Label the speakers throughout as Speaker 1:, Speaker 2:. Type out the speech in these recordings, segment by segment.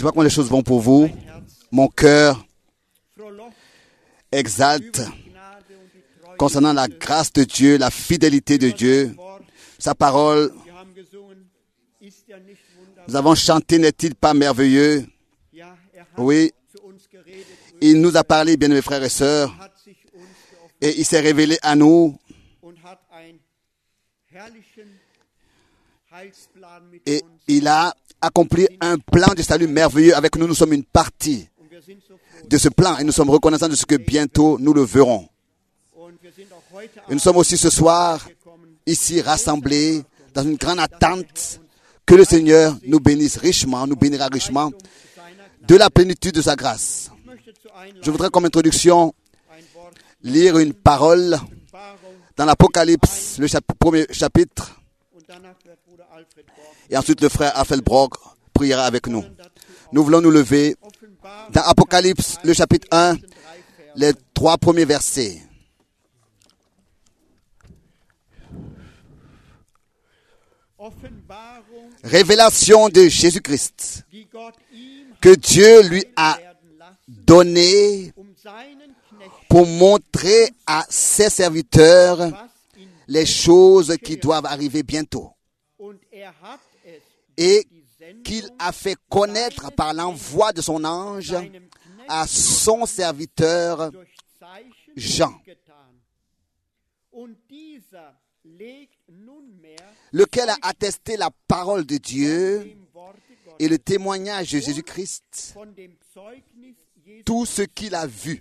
Speaker 1: vois comment les choses vont pour vous. Mon cœur exalte concernant la grâce de Dieu, la fidélité de Dieu, sa parole. Nous avons chanté, n'est-il pas merveilleux? Oui, il nous a parlé, bien-aimés frères et sœurs, et il s'est révélé à nous. Et il a accompli un plan de salut merveilleux avec nous. Nous sommes une partie de ce plan et nous sommes reconnaissants de ce que bientôt nous le verrons. Et nous sommes aussi ce soir ici rassemblés dans une grande attente que le Seigneur nous bénisse richement, nous bénira richement de la plénitude de sa grâce. Je voudrais comme introduction lire une parole dans l'Apocalypse, le premier chapitre. Et ensuite le frère Affelbrock priera avec nous. Nous voulons nous lever dans Apocalypse, le chapitre 1, les 3 premiers versets. Révélation de Jésus-Christ que Dieu lui a donné pour montrer à ses serviteurs les choses qui doivent arriver bientôt et qu'il a fait connaître par l'envoi de son ange à son serviteur Jean, lequel a attesté la parole de Dieu et le témoignage de Jésus-Christ, tout ce qu'il a vu.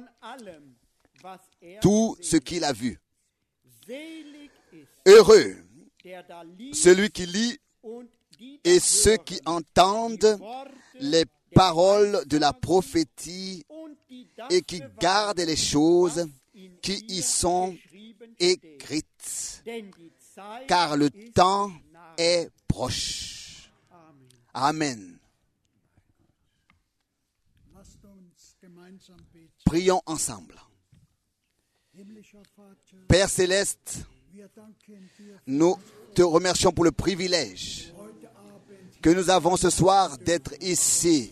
Speaker 1: Tout ce qu'il a vu. Heureux celui qui lit et ceux qui entendent les paroles de la prophétie et qui gardent les choses qui y sont écrites, car le temps est proche. Amen. Prions ensemble. Père céleste, nous te remercions pour le privilège que nous avons ce soir d'être ici.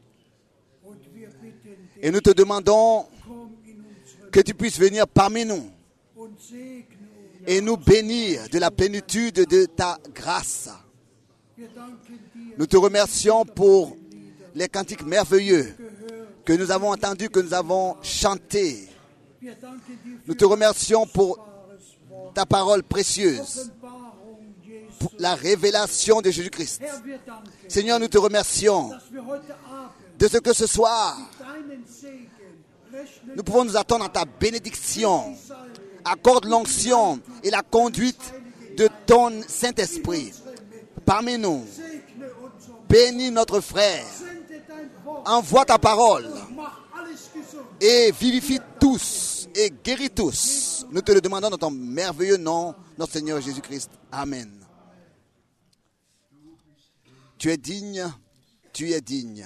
Speaker 1: Et nous te demandons que tu puisses venir parmi nous et nous bénir de la plénitude de ta grâce. Nous te remercions pour les cantiques merveilleux que nous avons entendus, que nous avons chantés. Nous te remercions pour ta parole précieuse, pour la révélation de Jésus-Christ. Seigneur, nous te remercions de ce que ce soir, nous pouvons nous attendre à ta bénédiction. Accorde l'onction et la conduite de ton Saint-Esprit parmi nous. Bénis notre frère. Envoie ta parole et vivifie tous et guéris tous. Nous te le demandons dans ton merveilleux nom, notre Seigneur Jésus-Christ. Amen. Tu es digne, tu es digne.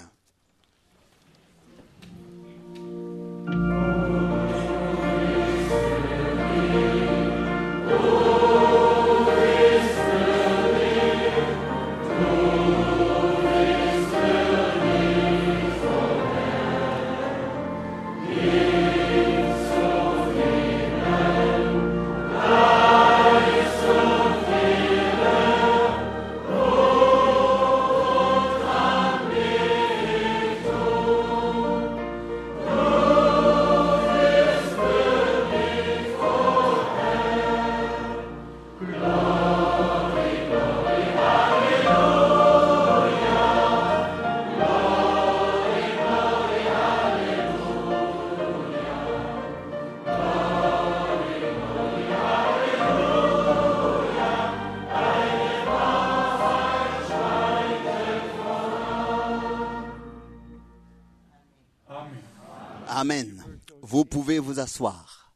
Speaker 1: Amen. Vous pouvez vous asseoir.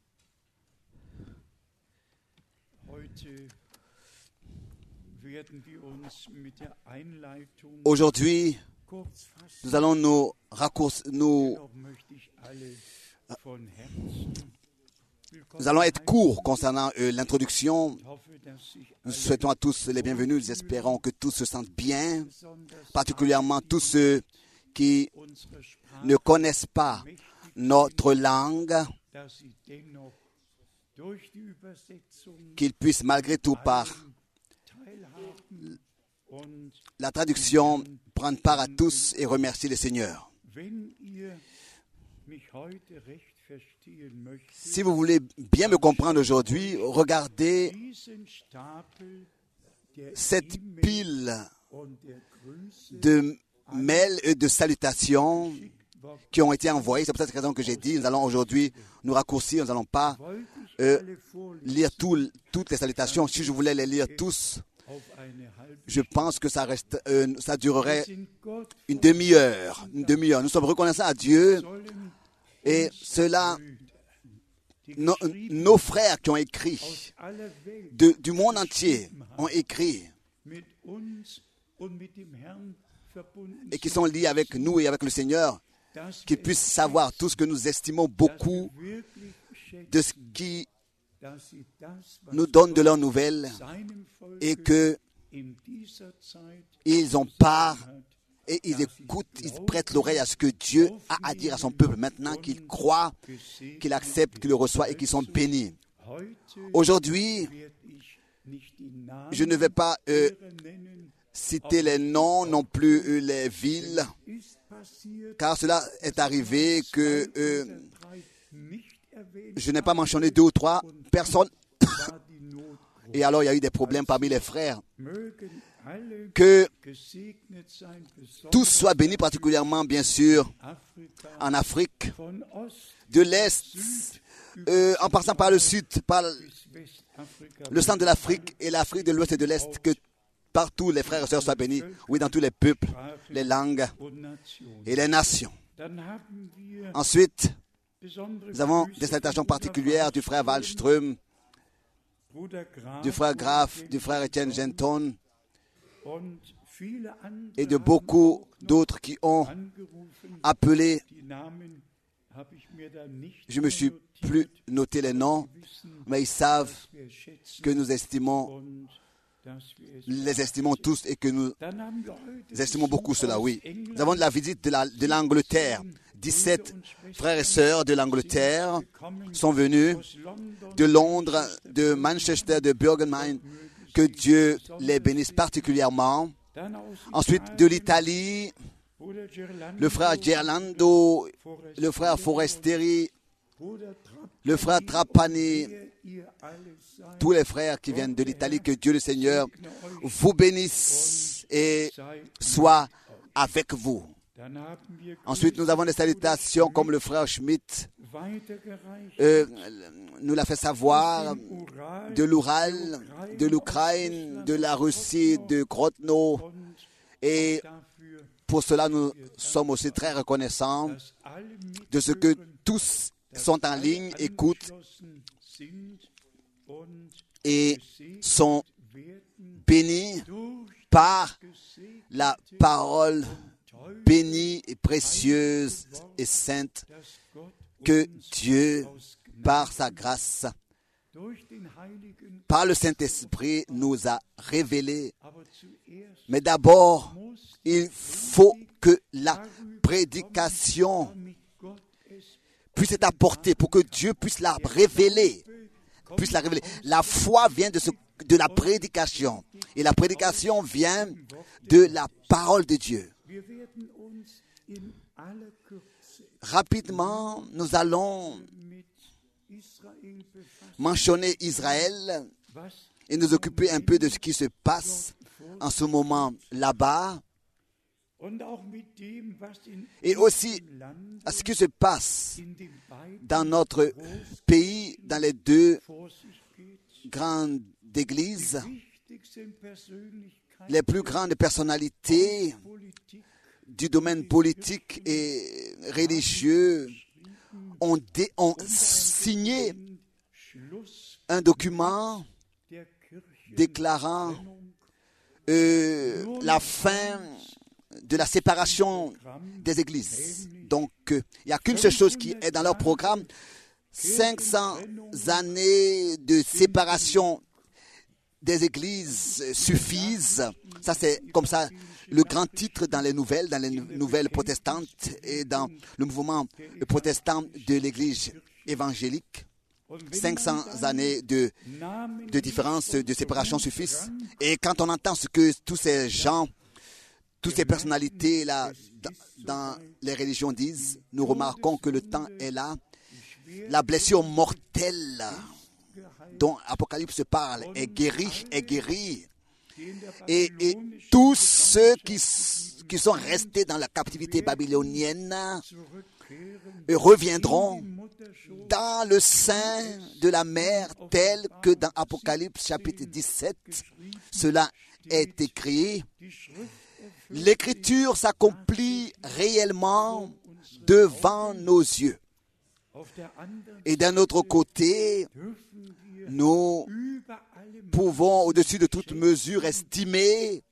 Speaker 1: Aujourd'hui, nous allons nous Nous allons être courts concernant l'introduction. Nous souhaitons à tous les bienvenus. Nous espérons que tous se sentent bien, particulièrement tous ceux qui ne connaissent pas notre langue, qu'ils puissent malgré tout par la traduction prendre part à tous et remercier le Seigneur. Si vous voulez bien me comprendre aujourd'hui, regardez cette pile de mails et de salutations qui ont été envoyés. C'est pour cette raison que j'ai dit, nous allons aujourd'hui nous raccourcir, nous n'allons pas lire toutes les salutations. Si je voulais les lire tous, je pense que ça durerait une demi-heure. Nous sommes reconnaissants à Dieu et cela, nos frères qui ont écrit du monde entier ont écrit et qui sont liés avec nous et avec le Seigneur, qu'ils puissent savoir tout ce que nous estimons beaucoup de ce qui nous donne de leurs nouvelles et qu'ils ont part et ils écoutent, ils prêtent l'oreille à ce que Dieu a à dire à son peuple maintenant, qu'ils croient, qu'ils acceptent, qu'ils le reçoivent et qu'ils sont bénis. Aujourd'hui, je ne vais pas citer les noms, non plus les villes, car cela est arrivé que je n'ai pas mentionné 2 ou 3 personnes. Et alors, il y a eu des problèmes parmi les frères. Que tous soient bénis, particulièrement, bien sûr, en Afrique, de l'Est, en passant par le Sud, par le centre de l'Afrique et l'Afrique de l'Ouest et de l'Est, que partout les frères et sœurs soient bénis, oui, dans tous les peuples, les langues et les nations. Ensuite, nous avons des salutations particulières du frère Wallström, du frère Graf, du frère Etienne Genton et de beaucoup d'autres qui ont appelé. Je ne me suis plus noté les noms, mais ils savent que nous les estimons tous et que nous estimons beaucoup cela, oui. Nous avons de la visite de l'Angleterre. 17 frères et sœurs de l'Angleterre sont venus de Londres, de Manchester, de Birmingham. Que Dieu les bénisse particulièrement. Ensuite, de l'Italie, le frère Gerlando, le frère Forestieri, le frère Trapani, tous les frères qui viennent de l'Italie, que Dieu le Seigneur vous bénisse et soit avec vous. Ensuite, nous avons des salutations comme le frère Schmidt nous l'a fait savoir, de l'Oural, de l'Ukraine, de la Russie, de Grodno. Et pour cela, nous sommes aussi très reconnaissants de ce que tous sont en ligne, écoutent et sont bénis par la parole bénie et précieuse et sainte que Dieu, par sa grâce, par le Saint-Esprit, nous a révélée. Mais d'abord, il faut que la prédication puisse être apportée pour que Dieu puisse la révéler. La foi vient de la prédication. Et la prédication vient de la parole de Dieu. Rapidement, nous allons mentionner Israël et nous occuper un peu de ce qui se passe en ce moment là-bas et aussi à ce qui se passe dans notre pays, dans les 2 grandes églises. Les plus grandes personnalités du domaine politique et religieux ont signé un document déclarant la fin de la séparation des églises. Donc, il n'y a qu'une seule chose qui est dans leur programme, 500 années de séparation des églises suffisent. Ça, c'est comme ça le grand titre dans les nouvelles protestantes et dans le mouvement protestant de l'église évangélique. 500 années de différence, de séparation suffisent. Et quand on entend ce que tous ces gens, toutes ces personnalités là dans les religions disent, nous remarquons que le temps est là. La blessure mortelle dont Apocalypse parle est guérie. Et tous ceux qui sont restés dans la captivité babylonienne reviendront dans le sein de la mer, tel que dans Apocalypse chapitre 17, cela est écrit. L'écriture s'accomplit réellement devant nos yeux. Et d'un autre côté, nous pouvons au-dessus de toute mesure estimer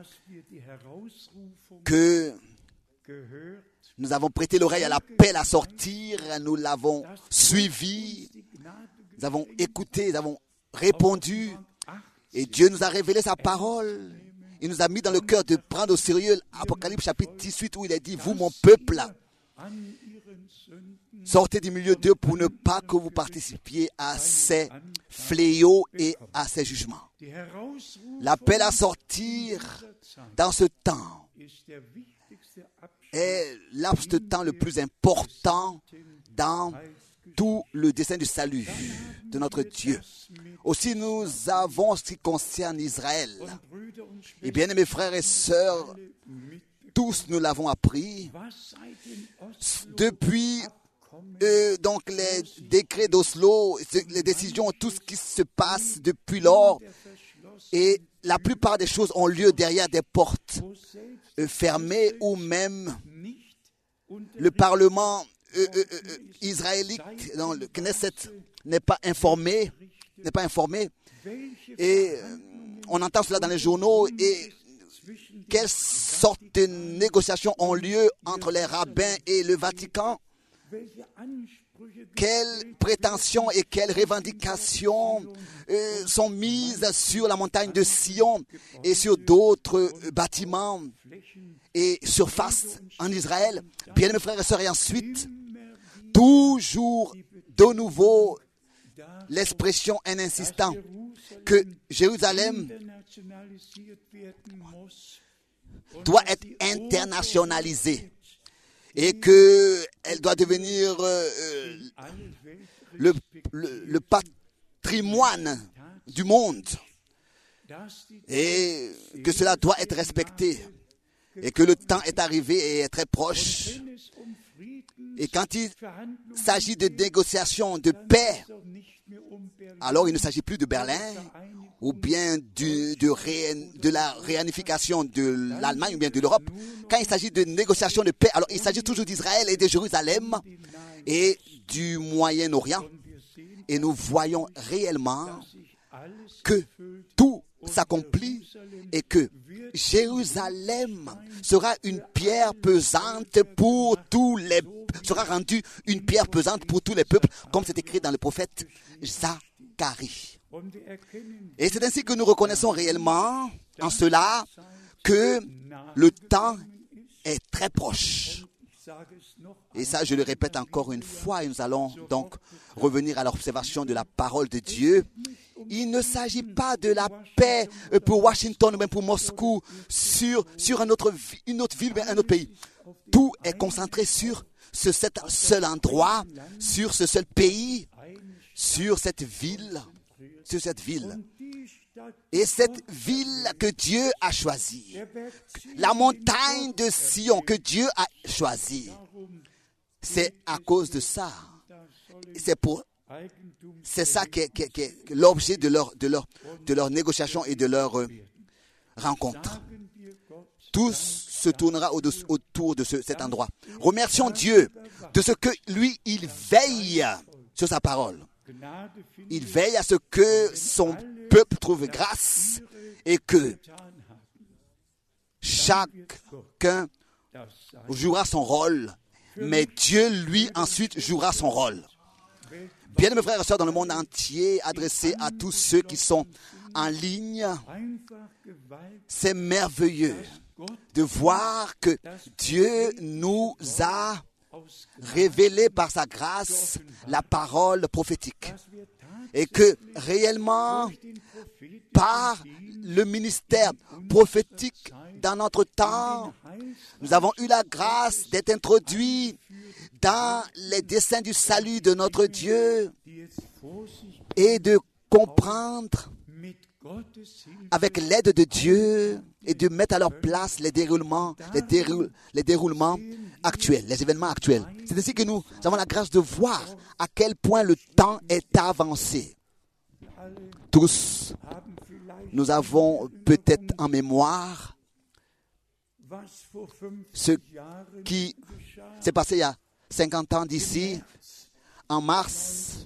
Speaker 1: que nous avons prêté l'oreille à l'appel à sortir, nous l'avons suivi, nous avons écouté, nous avons répondu, et Dieu nous a révélé sa parole. Il nous a mis dans le cœur de prendre au sérieux Apocalypse chapitre 18 où il est dit, vous mon peuple, sortez du milieu d'eux pour ne pas que vous participiez à ces fléaux et à ces jugements. L'appel à sortir dans ce temps est laps de temps le plus important dans tout le dessein du salut de notre Dieu. Aussi, nous avons ce qui concerne Israël. Et bien, mes frères et sœurs, tous nous l'avons appris depuis donc les décrets d'Oslo, les décisions, tout ce qui se passe depuis lors. Et la plupart des choses ont lieu derrière des portes fermées ou même le Parlement israélite, dans le Knesset, n'est pas informé. Et on entend cela dans les journaux. Et quelles sortes de négociations ont lieu entre les rabbins et le Vatican? Quelles prétentions et quelles revendications sont mises sur la montagne de Sion et sur d'autres bâtiments et surfaces en Israël? Bien, mes frères et sœurs, et ensuite, toujours de nouveau, l'expression en insistant que Jérusalem doit être internationalisée et qu'elle doit devenir le patrimoine du monde et que cela doit être respecté et que le temps est arrivé et est très proche. Et quand il s'agit de négociations de paix, alors il ne s'agit plus de Berlin ou bien de la réunification de l'Allemagne ou bien de l'Europe. Quand il s'agit de négociations de paix, alors il s'agit toujours d'Israël et de Jérusalem et du Moyen-Orient. Et nous voyons réellement que tout s'accomplit et que Jérusalem sera une pierre pesante pour tous les sera rendue une pierre pesante pour tous les peuples, comme c'est écrit dans le prophète Zacharie. Et c'est ainsi que nous reconnaissons réellement en cela que le temps est très proche. Et ça, je le répète encore une fois, et nous allons donc revenir à l'observation de la parole de Dieu. Il ne s'agit pas de la paix pour Washington ou même pour Moscou, sur une autre ville, un autre pays. Tout est concentré sur cet seul endroit, sur ce seul pays, sur cette ville. Et cette ville que Dieu a choisie, la montagne de Sion que Dieu a choisie, c'est à cause de ça. C'est ça qui est l'objet de leur négociation et de leur rencontre. Tout se tournera autour de cet endroit. Remercions Dieu de ce que lui, il veille sur sa parole. Il veille à ce que son peuple trouve grâce et que chacun jouera son rôle. Mais Dieu, lui, ensuite jouera son rôle. Bien, mes frères et sœurs, dans le monde entier, adressé à tous ceux qui sont en ligne, c'est merveilleux de voir que Dieu nous a révélé par sa grâce la parole prophétique. Et que réellement, par le ministère prophétique dans notre temps, nous avons eu la grâce d'être introduits dans les desseins du salut de notre Dieu et de comprendre avec l'aide de Dieu et de mettre à leur place les déroulements actuels, les événements actuels. C'est ainsi que nous avons la grâce de voir à quel point le temps est avancé. Tous, nous avons peut-être en mémoire ce qui s'est passé il y a 50 ans d'ici, en mars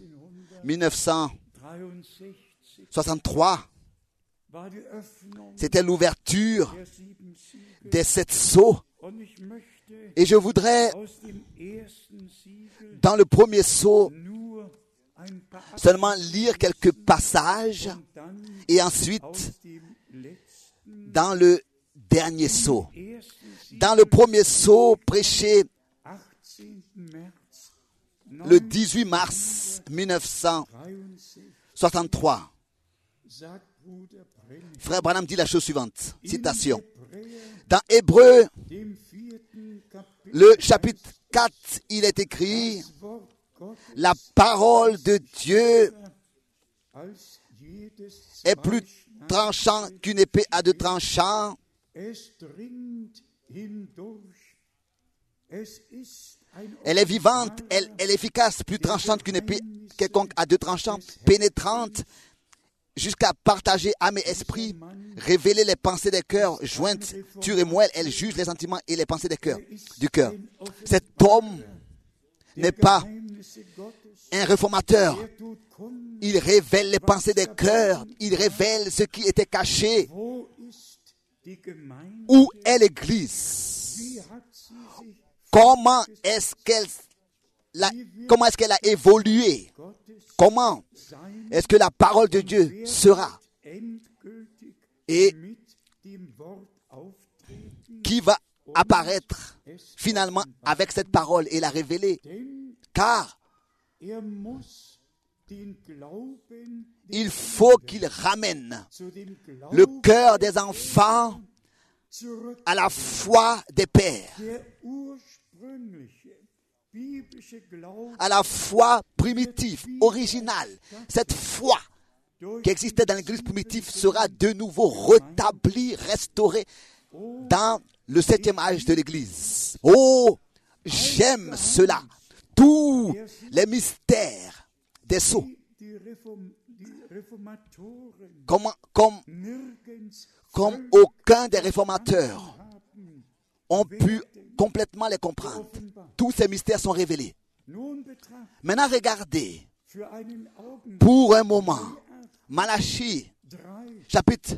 Speaker 1: 1963. C'était l'ouverture des 7 sceaux. Et je voudrais, dans le premier sceau, seulement lire quelques passages et ensuite, dans le dernier sceau. Dans le premier sceau, prêché le 18 mars 1963. Frère Branham dit la chose suivante, citation. Dans Hébreux, le chapitre 4, il est écrit, la parole de Dieu est plus tranchante qu'une épée à 2 tranchants. Elle est vivante, elle est efficace, plus tranchante qu'une épée quelconque à 2 tranchants, pénétrante, jusqu'à partager âme et esprit, révéler les pensées des cœurs, jointe, dure et moelle, elle juge les sentiments et les pensées du cœur. Cet homme n'est pas un réformateur. Il révèle les pensées des cœurs, il révèle ce qui était caché. Où est l'Église? Comment est-ce qu'elle a évolué? Comment est-ce que la parole de Dieu sera? Et qui va apparaître finalement avec cette parole et la révéler? Car il faut qu'il ramène le cœur des enfants à la foi des pères, à la foi primitive, originale. Cette foi qui existait dans l'Église primitive sera de nouveau rétablie, restaurée dans le 7e âge de l'Église. Oh, j'aime cela. Tous les mystères des sceaux. Comme aucun des réformateurs ont pu complètement les comprendre. Tous ces mystères sont révélés. Maintenant, regardez, pour un moment, Malachie, chapitre.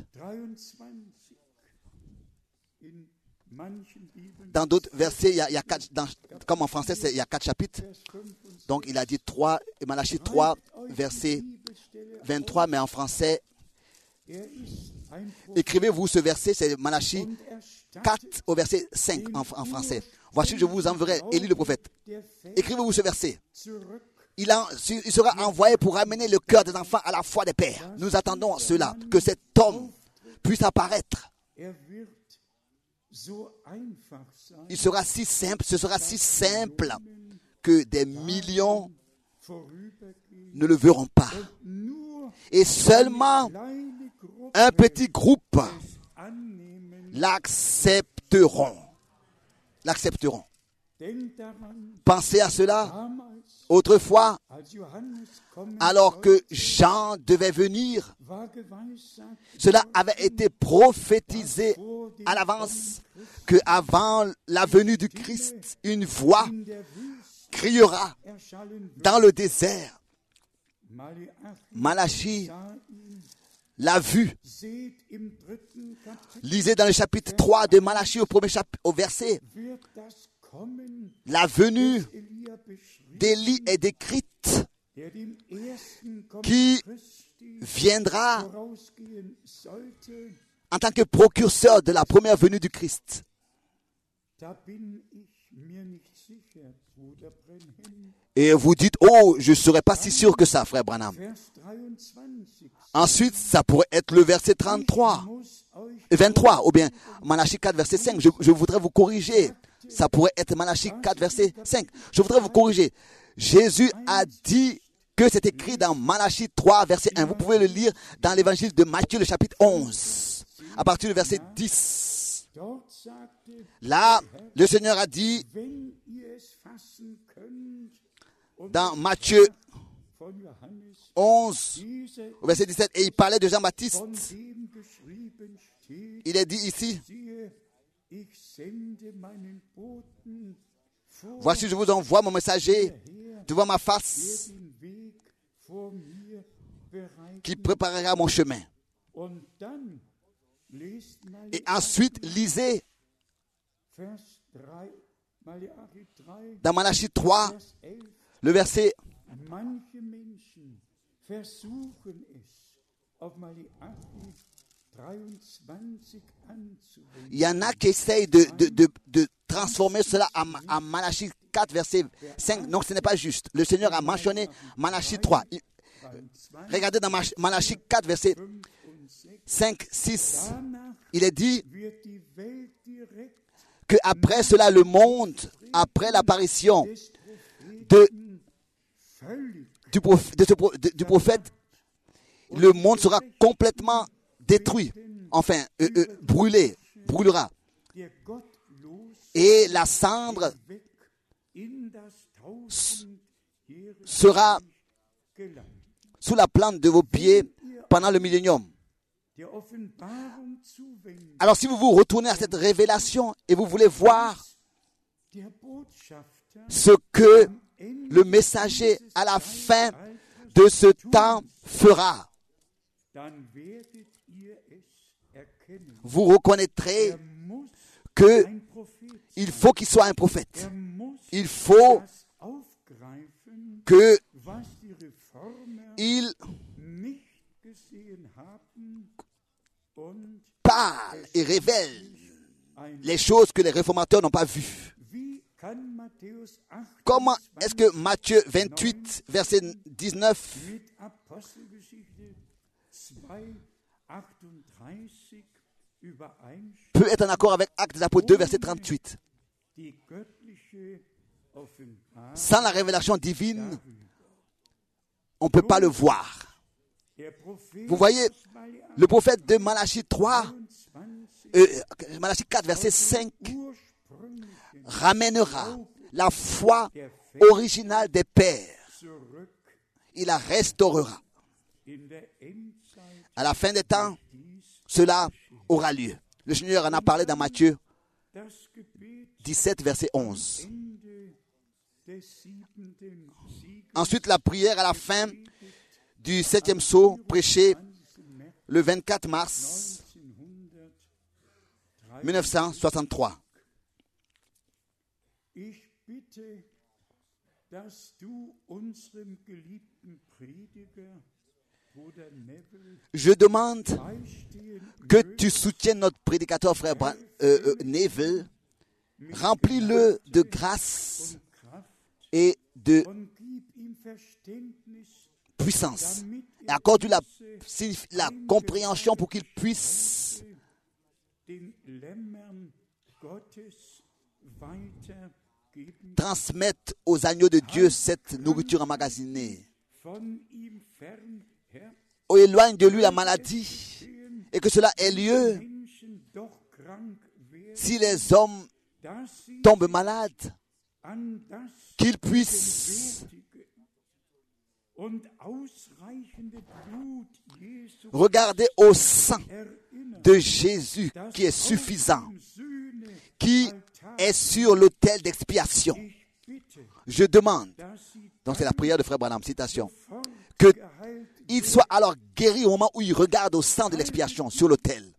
Speaker 1: Dans d'autres versets, il y a 4, comme en français, il y a 4 chapitres. Donc, il a dit 3, Malachie 3, verset 23, mais en français, écrivez-vous ce verset, c'est Malachie 4 au verset 5 en français. Voici, je vous enverrai Élie le prophète. Écrivez-vous ce verset. Il sera envoyé pour ramener le cœur des enfants à la foi des pères. Nous attendons cela, que cet homme puisse apparaître. Il sera si simple, ce sera si simple que des millions ne le verront pas. Et seulement un petit groupe l'accepteront. Pensez à cela. Autrefois, alors que Jean devait venir, cela avait été prophétisé à l'avance que avant la venue du Christ, une voix criera dans le désert. Malachie l'a vu. Lisez dans le chapitre 3 de Malachie au verset. La venue d'Élie est décrite qui viendra en tant que précurseur de la première venue du Christ. Et vous dites, oh, je ne serais pas si sûr que ça, frère Branham. Ensuite, ça pourrait être le verset 23, ou bien Malachie 4, verset 5. Je voudrais vous corriger. Ça pourrait être Malachie 4, verset 5. Je voudrais vous corriger. Jésus a dit que c'est écrit dans Malachie 3, verset 1. Vous pouvez le lire dans l'évangile de Matthieu, le chapitre 11, à partir du verset 10. Là, le Seigneur a dit, dans Matthieu 11, au verset 17, et il parlait de Jean-Baptiste. Il est dit ici, voici, je vous envoie mon messager devant ma face, qui préparera mon chemin. Et ensuite, lisez dans Malachie 3, le verset. Il y en a qui essayent de transformer cela en Malachie 4, verset 5. Non, ce n'est pas juste. Le Seigneur a mentionné Malachie 3. Regardez dans Malachie 4, verset 5, 6. Il est dit qu'après cela, le monde, après l'apparition du prophète, le monde sera complètement détruit, enfin brûlera. Et la cendre sera sous la plante de vos pieds pendant le millénium. Alors si vous vous retournez à cette révélation et vous voulez voir ce que le messager à la fin de ce temps fera, vous reconnaîtrez qu'il faut qu'il soit un prophète. Il faut qu'il parle et révèle les choses que les réformateurs n'ont pas vues. Comment est-ce que Matthieu 28, verset 19, peut être en accord avec Actes des Apôtres 2, verset 38? Sans la révélation divine, on ne peut pas le voir. Vous voyez, le prophète de Malachie 3, Malachie 4, verset 5, ramènera la foi originale des pères. Il la restaurera. À la fin des temps, cela aura lieu. Le Seigneur en a parlé dans Matthieu 17, verset 11. Ensuite, la prière à la fin du 7e sceau, prêché le 24 mars 1963. Je demande que tu soutiennes notre prédicateur, frère Neville. Remplis-le de grâce et de puissance. Et accorde-lui la compréhension pour qu'il puisse transmettre aux agneaux de Dieu cette nourriture emmagasinée. Éloigne de lui la maladie et que cela ait lieu. Si les hommes tombent malades, qu'ils puissent regarder au sang de Jésus qui est suffisant, qui est sur l'autel d'expiation. Je demande, donc c'est la prière de frère Branham, citation, qu'il soit alors guéri au moment où il regarde au sang de l'expiation sur l'autel.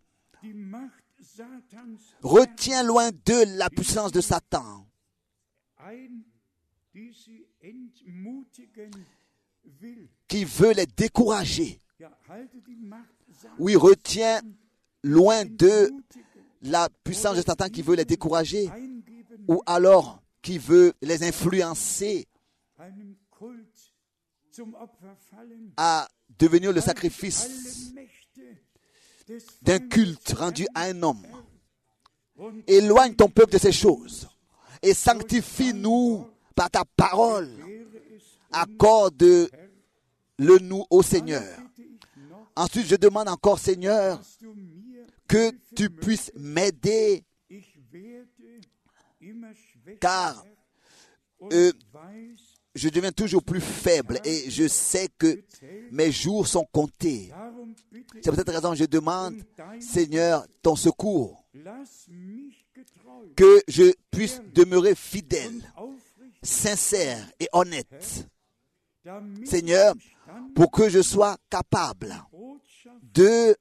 Speaker 1: Retiens loin d'eux la puissance de Satan. qui veut les décourager. Oui, retient loin de la puissance de Satan qui veut les décourager, ou alors qui veut les influencer à devenir le sacrifice d'un culte rendu à un homme. Éloigne ton peuple de ces choses et sanctifie-nous par ta parole. Accorde-le nous au Seigneur. Ensuite, je demande encore, Seigneur, que tu puisses m'aider, car je deviens toujours plus faible et je sais que mes jours sont comptés. C'est pour cette raison que je demande, Seigneur, ton secours, que je puisse demeurer fidèle, sincère et honnête. Seigneur, pour que je sois capable de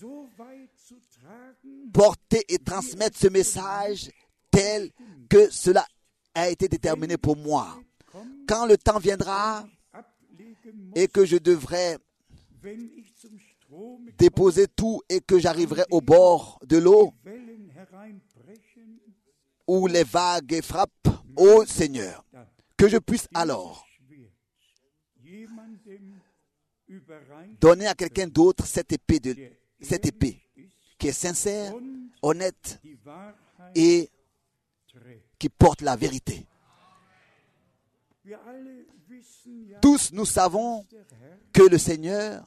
Speaker 1: porter et transmettre ce message tel que cela a été déterminé pour moi. Quand le temps viendra et que je devrais déposer tout et que j'arriverai au bord de l'eau où les vagues frappent, ô Seigneur, que je puisse alors donner à quelqu'un d'autre cette épée qui est sincère, honnête et qui porte la vérité. Tous nous savons que le Seigneur,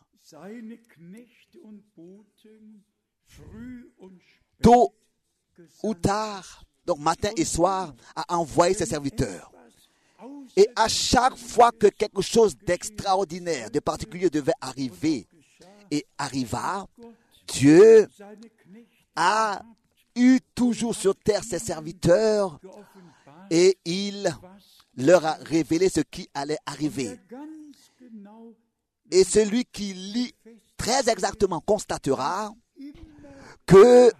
Speaker 1: tôt ou tard, donc matin et soir, a envoyé ses serviteurs. Et à chaque fois que quelque chose d'extraordinaire, de particulier devait arriver et arriva, Dieu a eu toujours sur terre ses serviteurs et il leur a révélé ce qui allait arriver. Et celui qui lit très exactement constatera que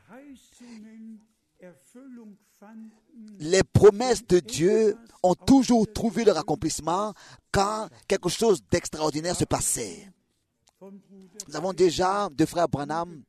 Speaker 1: les promesses de Dieu ont toujours trouvé leur accomplissement quand quelque chose d'extraordinaire se passait. Nous avons déjà, de frère Branham,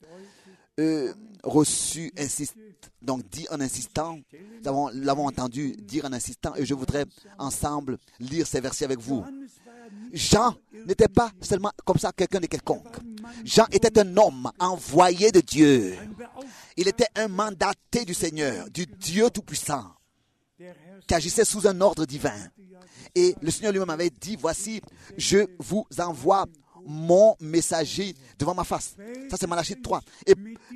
Speaker 1: reçu, donc dit en insistant, nous l'avons entendu dire en insistant, et je voudrais ensemble lire ces versets avec vous. Jean n'était pas seulement comme ça quelqu'un de quelconque. Jean était un homme envoyé de Dieu. Il était un mandaté du Seigneur, du Dieu Tout-Puissant, qui agissait sous un ordre divin. Et le Seigneur lui-même avait dit, voici, je vous envoie mon messager devant ma face. Ça, c'est Malachie 3. Et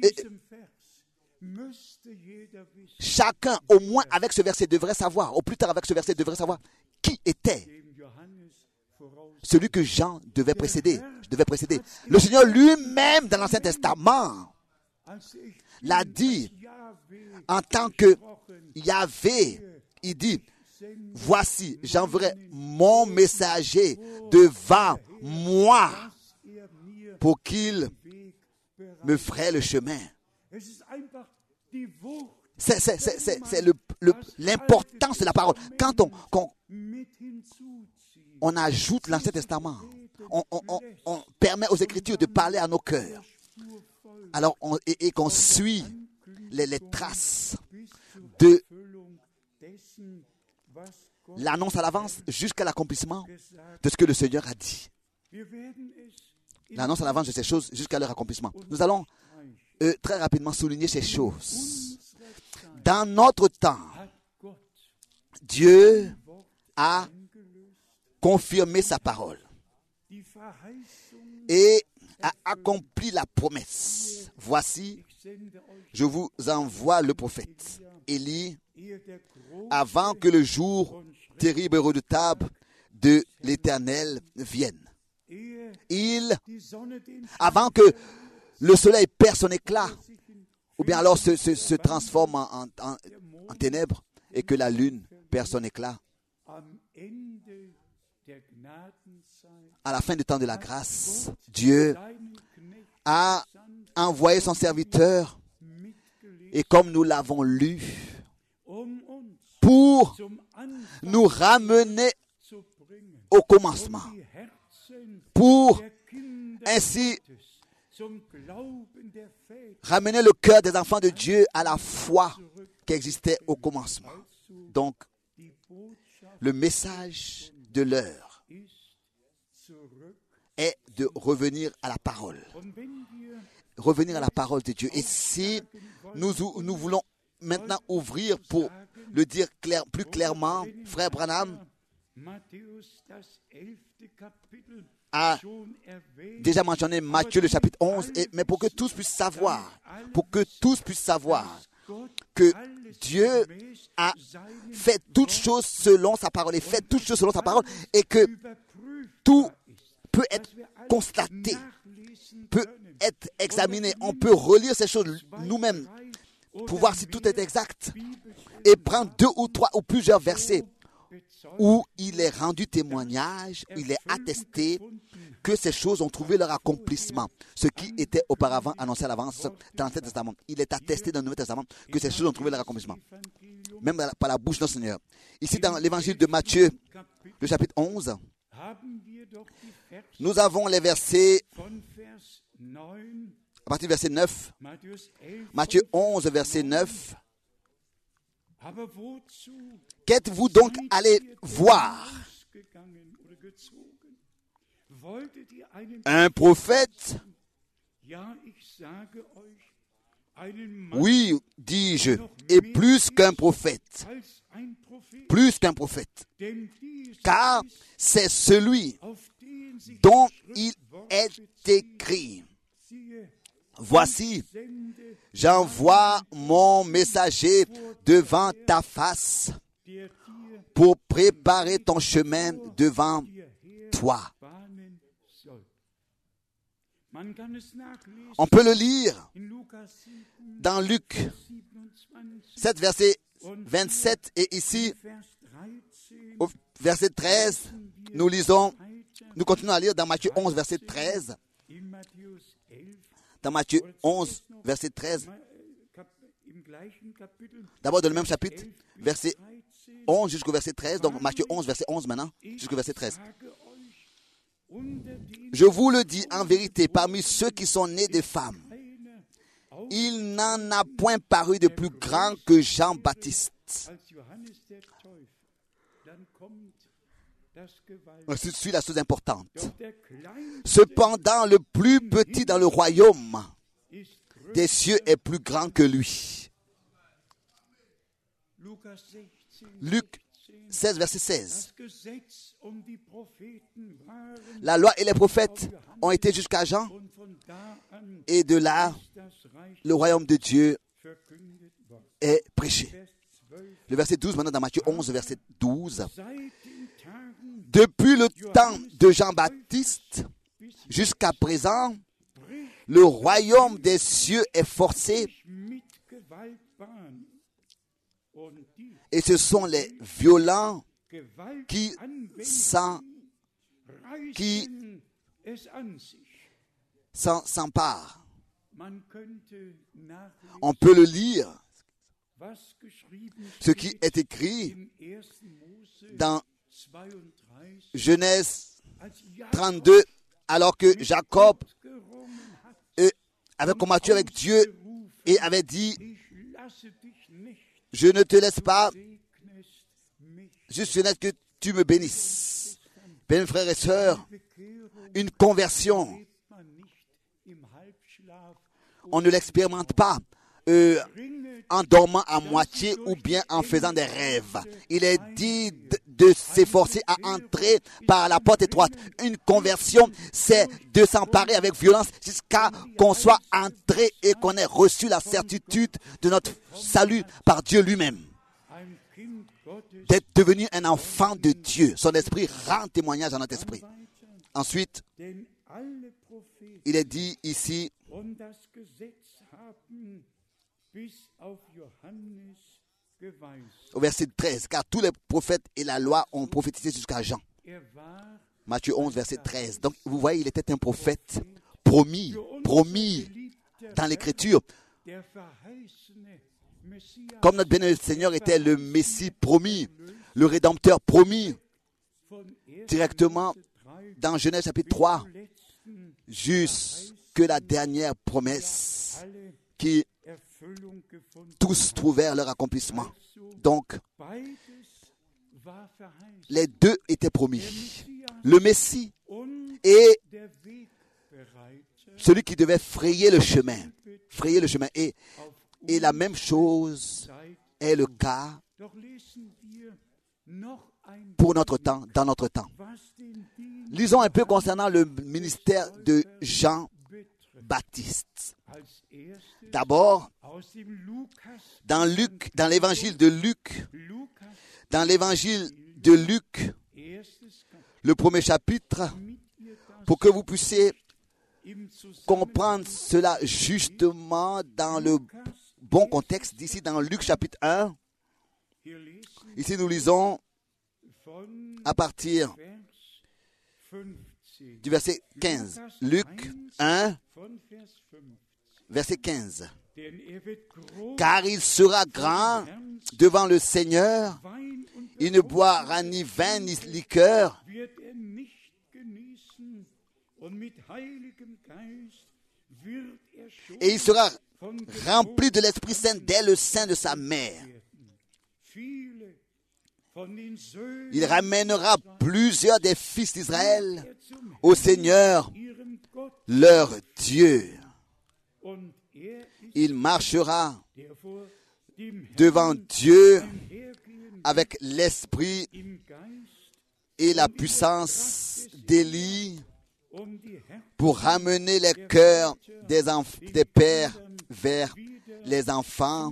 Speaker 1: chacun, au moins avec ce verset, devrait savoir, au plus tard avec ce verset, devrait savoir qui était celui que Jean devait précéder. Le Seigneur lui-même, dans l'Ancien Testament, l'a dit en tant que Yahvé. Il dit, voici, j'enverrai mon messager devant moi pour qu'il me ferait le chemin. C'est l'importance de la parole. Quand on ajoute l'Ancien Testament, on permet aux Écritures de parler à nos cœurs. Alors, et qu'on suit les traces de l'annonce à l'avance jusqu'à l'accomplissement de ce que le Seigneur a dit. L'annonce à l'avance de ces choses jusqu'à leur accomplissement. Nous allons très rapidement souligner ces choses. Dans notre temps, Dieu a confirmé sa parole et a accompli la promesse. Voici, je vous envoie le prophète Élie avant que le jour terrible et redoutable de l'Éternel vienne. Avant que le soleil perd son éclat, ou bien alors se transforme en ténèbres, et que la lune perd son éclat, à la fin du temps de la grâce, Dieu a envoyé son serviteur, et comme nous l'avons lu, pour nous ramener au commencement pour ainsi ramener le cœur des enfants de Dieu à la foi qui existait au commencement. Donc, le message de l'heure est de revenir à la parole. Revenir à la parole de Dieu. Et si nous voulons maintenant ouvrir pour le dire plus clairement, frère Branham a déjà mentionné Matthieu le chapitre 11, mais pour que tous puissent savoir, que Dieu a fait toutes choses selon sa parole, et que tout peut être constaté, peut être examiné. On peut relire ces choses nous-mêmes pour voir si tout est exact et prendre 2 ou 3 ou plusieurs versets où il est rendu témoignage, il est attesté que ces choses ont trouvé leur accomplissement. Ce qui était auparavant annoncé à l'avance dans l'Ancien Testament. Il est attesté dans le Nouveau Testament que ces choses ont trouvé leur accomplissement. Même par la bouche de notre Seigneur. Ici dans l'évangile de Matthieu, le chapitre 11, nous avons les versets, à partir du verset 9, Matthieu 11, verset 9. Qu'êtes-vous donc allé voir? Un prophète? Oui, dis-je, et plus qu'un prophète. Plus qu'un prophète. Car c'est celui dont il est écrit. Voici, j'envoie mon messager devant ta face pour préparer ton chemin devant toi. On peut le lire dans Luc 7, verset 27, et ici, au verset 13, nous continuons à lire dans Matthieu 11, verset 13. Dans Matthieu 11, verset 13, d'abord dans le même chapitre, verset 11 jusqu'au verset 13, donc Matthieu 11, verset 11 maintenant, jusqu'au verset 13. Je vous le dis en vérité, parmi ceux qui sont nés de femmes, il n'en a point paru de plus grand que Jean-Baptiste. Ensuite suit la chose importante. Cependant, le plus petit dans le royaume des cieux est plus grand que lui. Luc 16, verset 16. La loi et les prophètes ont été jusqu'à Jean, et de là, le royaume de Dieu est prêché. Le verset 12, maintenant dans Matthieu 11, verset 12. Depuis le temps de Jean-Baptiste jusqu'à présent, le royaume des cieux est forcé, et ce sont les violents qui s'emparent. On peut le lire, ce qui est écrit dans Genèse 32, alors que Jacob avait combattu avec Dieu et avait dit, je ne te laisse pas jusqu'à ce que tu me bénisses. Bien, frères et sœurs, une conversion, on ne l'expérimente pas en dormant à moitié ou bien en faisant des rêves. Il est dit de s'efforcer à entrer par la porte étroite. Une conversion, c'est de s'emparer avec violence jusqu'à qu'on soit entré et qu'on ait reçu la certitude de notre salut par Dieu lui-même. D'être devenu un enfant de Dieu. Son esprit rend témoignage à notre esprit. Ensuite, il est dit ici, au verset 13, car tous les prophètes et la loi ont prophétisé jusqu'à Jean. Matthieu 11, verset 13. Donc, vous voyez, il était un prophète promis dans l'Écriture. Comme notre bénévole Seigneur était le Messie promis, le Rédempteur promis, directement dans Genèse chapitre 3 jusque la dernière promesse qui tous trouvèrent leur accomplissement. Donc, les deux étaient promis. Le Messie et celui qui devait frayer le chemin. Et la même chose est le cas pour notre temps, dans notre temps. Lisons un peu concernant le ministère de Jean-Baptiste. D'abord, dans l'évangile de Luc, le premier chapitre, pour que vous puissiez comprendre cela justement dans le bon contexte, d'ici dans Luc chapitre 1, ici nous lisons à partir du verset 15. Luc 1, verset 15. Car il sera grand devant le Seigneur, il ne boira ni vin ni liqueur, et il sera rempli de l'Esprit Saint dès le sein de sa mère. Il ramènera plusieurs des fils d'Israël au Seigneur, leur Dieu. Il marchera devant Dieu avec l'esprit et la puissance d'Élie pour ramener les cœurs des pères vers les enfants.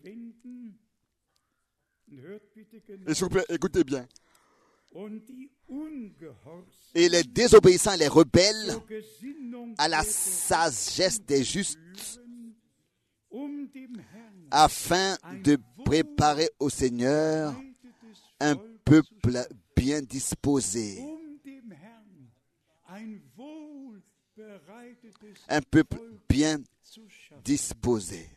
Speaker 1: Et s'il vous plaît, écoutez bien. Et les désobéissants et les rebelles à la sagesse des justes, afin de préparer au Seigneur un peuple bien disposé. Un peuple bien disposé.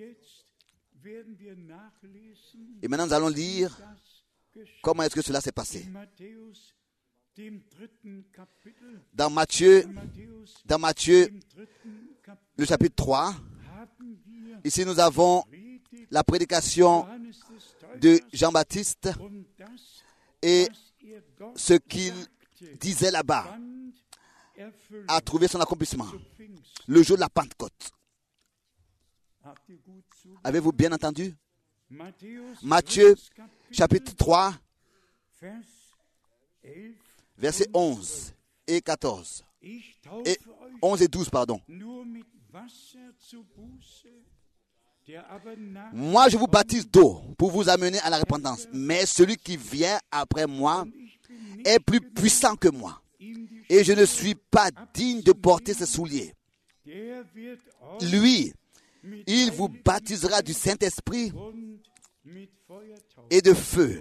Speaker 1: Et maintenant, nous allons lire comment est-ce que cela s'est passé. Dans Matthieu, le chapitre 3, ici nous avons la prédication de Jean-Baptiste et ce qu'il disait là-bas a trouvé son accomplissement le jour de la Pentecôte. Avez-vous bien entendu? Matthieu, chapitre 3, versets 11 et 14. Et 11 et 12, pardon. Moi, je vous baptise d'eau pour vous amener à la repentance. Mais celui qui vient après moi est plus puissant que moi. Et je ne suis pas digne de porter ses souliers. Lui, il vous baptisera du Saint-Esprit et de feu.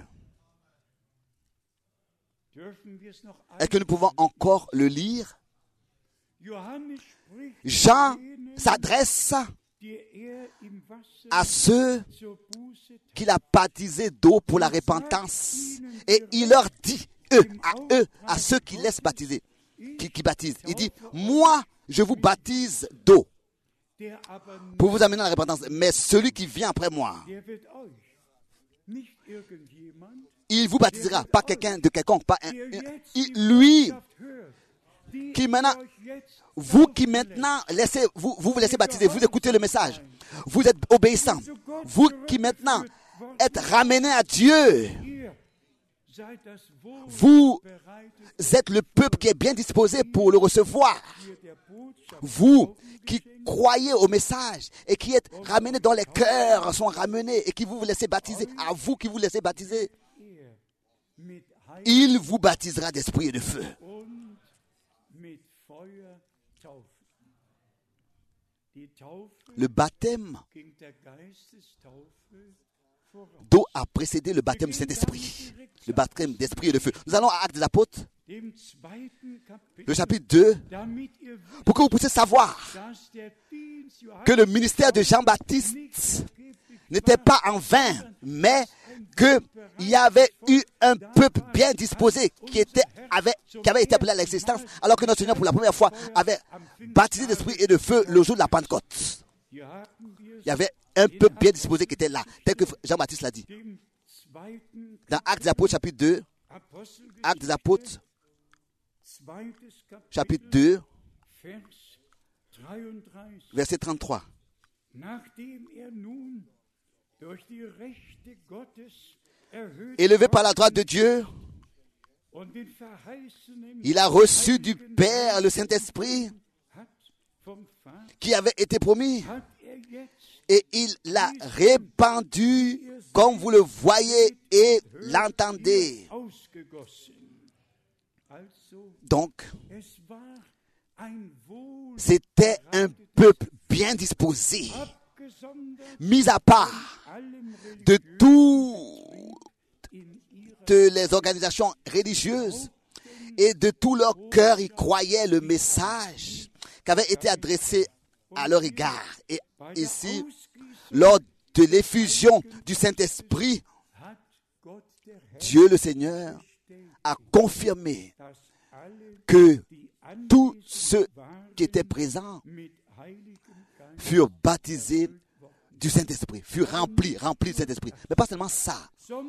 Speaker 1: Est-ce que nous pouvons encore le lire? Jean s'adresse à ceux qu'il a baptisés d'eau pour la repentance. Et il leur dit, à ceux qui laissent baptiser, qui baptisent, il dit, moi, je vous baptise d'eau pour vous amener à la repentance. Mais celui qui vient après moi, il vous baptisera, pas quelqu'un de quelconque, pas lui qui maintenant, vous qui maintenant vous laissez baptiser, vous écoutez le message, vous êtes obéissants, vous qui maintenant êtes ramenés à Dieu, vous êtes le peuple qui est bien disposé pour le recevoir. Vous qui croyez au message et qui êtes ramenés dans les cœurs, sont ramenés et qui vous laissez baptiser, à vous qui vous laissez baptiser, il vous baptisera d'esprit et de feu. Le baptême d'eau a précédé le baptême du Saint-Esprit. Le baptême d'esprit et de feu. Nous allons à Actes des Apôtres, le chapitre 2, pour que vous puissiez savoir que le ministère de Jean-Baptiste n'était pas en vain, mais qu'il y avait eu un peuple bien disposé qui avait été appelé à l'existence, alors que notre Seigneur, pour la première fois, avait baptisé d'esprit et de feu le jour de la Pentecôte. Il y avait un peuple bien disposé qui était là, tel que Jean-Baptiste l'a dit. Dans Actes des Apôtres, chapitre 2, Actes des Apôtres, chapitre 2, verset 33. Élevé par la droite de Dieu, il a reçu du Père le Saint-Esprit qui avait été promis et il l'a répandu comme vous le voyez et l'entendez. Donc, c'était un peuple bien disposé, mis à part de toutes les organisations religieuses et de tout leur cœur, ils croyaient le message qui avait été adressé à leur égard. Et ici, lors de l'effusion du Saint-Esprit, Dieu le Seigneur a confirmé que tous ceux qui étaient présents furent baptisés du Saint-Esprit, furent remplis du Saint-Esprit. Mais pas seulement ça,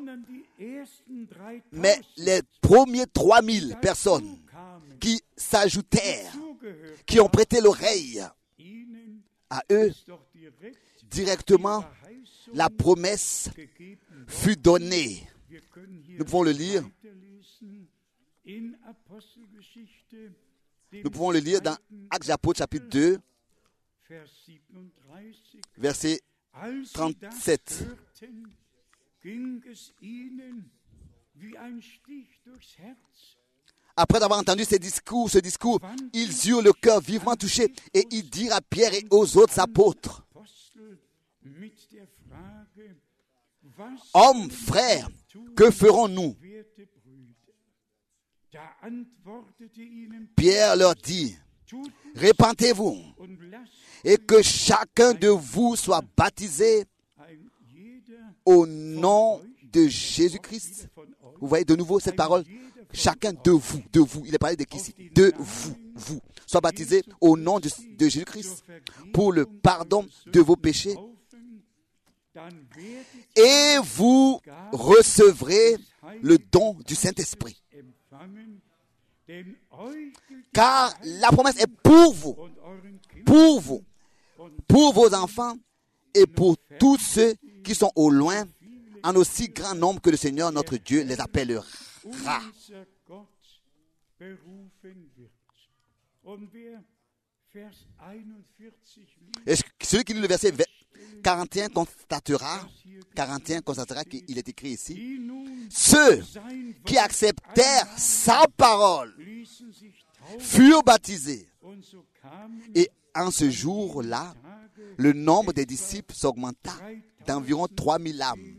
Speaker 1: mais les premiers 3000 personnes qui s'ajoutèrent, qui ont prêté l'oreille à eux, directement, la promesse fut donnée. Nous pouvons le lire. Nous pouvons le lire dans Actes des Apôtres, chapitre 2, verset 37. Après avoir entendu ce discours, ils eurent le cœur vivement touché et ils dirent à Pierre et aux autres apôtres: Hommes, frères, que ferons-nous? Pierre leur dit: Répentez-vous et que chacun de vous soit baptisé au nom de Jésus-Christ. Vous voyez de nouveau cette parole? Chacun de vous. Il est parlé de qui ici? De vous. Soit baptisé au nom de Jésus-Christ pour le pardon de vos péchés. Et vous recevrez le don du Saint-Esprit. Car la promesse est pour vous, pour vos enfants et pour tous ceux qui sont au loin, en aussi grand nombre que le Seigneur notre Dieu les appellera. Et celui qui lit le verset 41 constatera qu'il est écrit ici: ceux qui acceptèrent sa parole furent baptisés. Et en ce jour-là, le nombre des disciples s'augmenta d'environ 3000 âmes.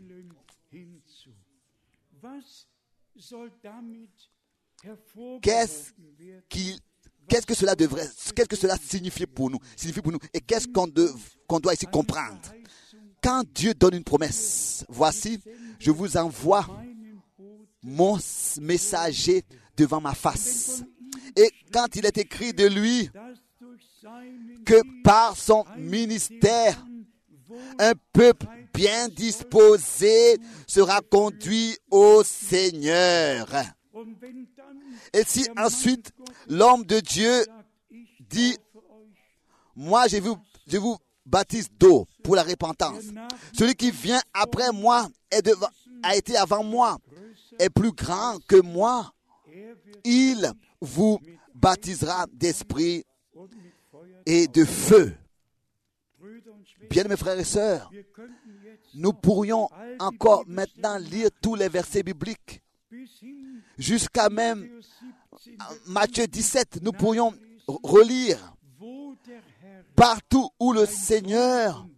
Speaker 1: Qu'est-ce que cela signifie pour nous? Et qu'est-ce qu'on doit ici comprendre? Quand Dieu donne une promesse, voici, je vous envoie mon messager devant ma face. Et quand il est écrit de lui que par son ministère, un peuple bien disposé sera conduit au Seigneur. Et si ensuite l'homme de Dieu dit: moi je vous baptise d'eau pour la repentance, celui qui vient après moi a été avant moi, est plus grand que moi, il vous baptisera d'esprit et de feu. Bien mes frères et sœurs, nous pourrions encore maintenant lire tous les versets bibliques jusqu'à même Matthieu 17. Nous pourrions relire partout où le Seigneur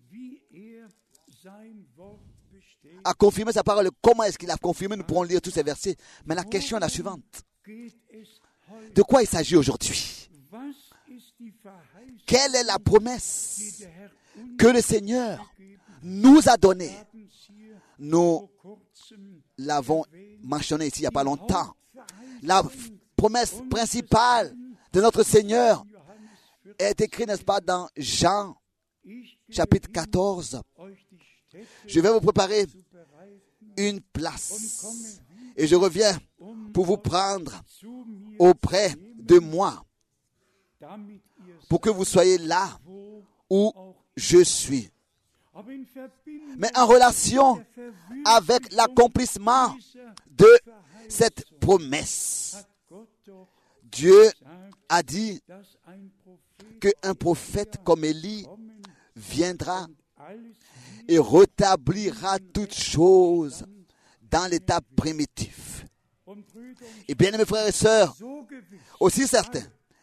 Speaker 1: a confirmé sa parole. Comment est-ce qu'il a confirmé? Nous pourrons lire tous ces versets. Mais la question est la suivante: de quoi il s'agit aujourd'hui? Quelle est la promesse que le Seigneur nous a donnée? Nous l'avons mentionné ici il n'y a pas longtemps. La promesse principale de notre Seigneur est écrite, n'est-ce pas, dans Jean, chapitre 14. Je vais vous préparer une place et je reviens pour vous prendre auprès de moi pour que vous soyez là où je suis. Mais en relation avec l'accomplissement de cette promesse, Dieu a dit qu'un prophète comme Élie viendra et rétablira toutes choses dans l'état primitif. Et bien, mes frères et sœurs, aussi certain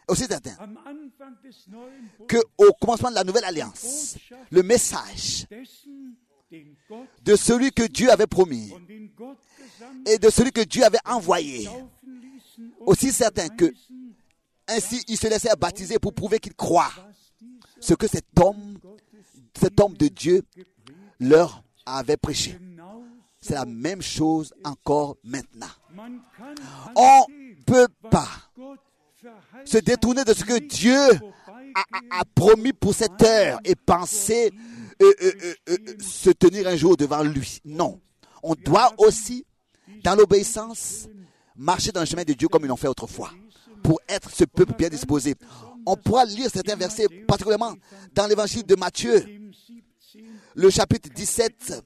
Speaker 1: qu'au commencement de la nouvelle alliance, le message de celui que Dieu avait promis et de celui que Dieu avait envoyé, aussi certain que ainsi il se laissait baptiser pour prouver qu'il croit ce que cet homme de Dieu leur avait prêché. C'est la même chose encore maintenant. On ne peut pas se détourner de ce que Dieu a promis pour cette heure et penser se tenir un jour devant lui. Non. On doit aussi, dans l'obéissance, marcher dans le chemin de Dieu comme ils l'ont fait autrefois, pour être ce peuple bien disposé. On pourra lire certains versets, particulièrement dans l'évangile de Matthieu, le chapitre 17.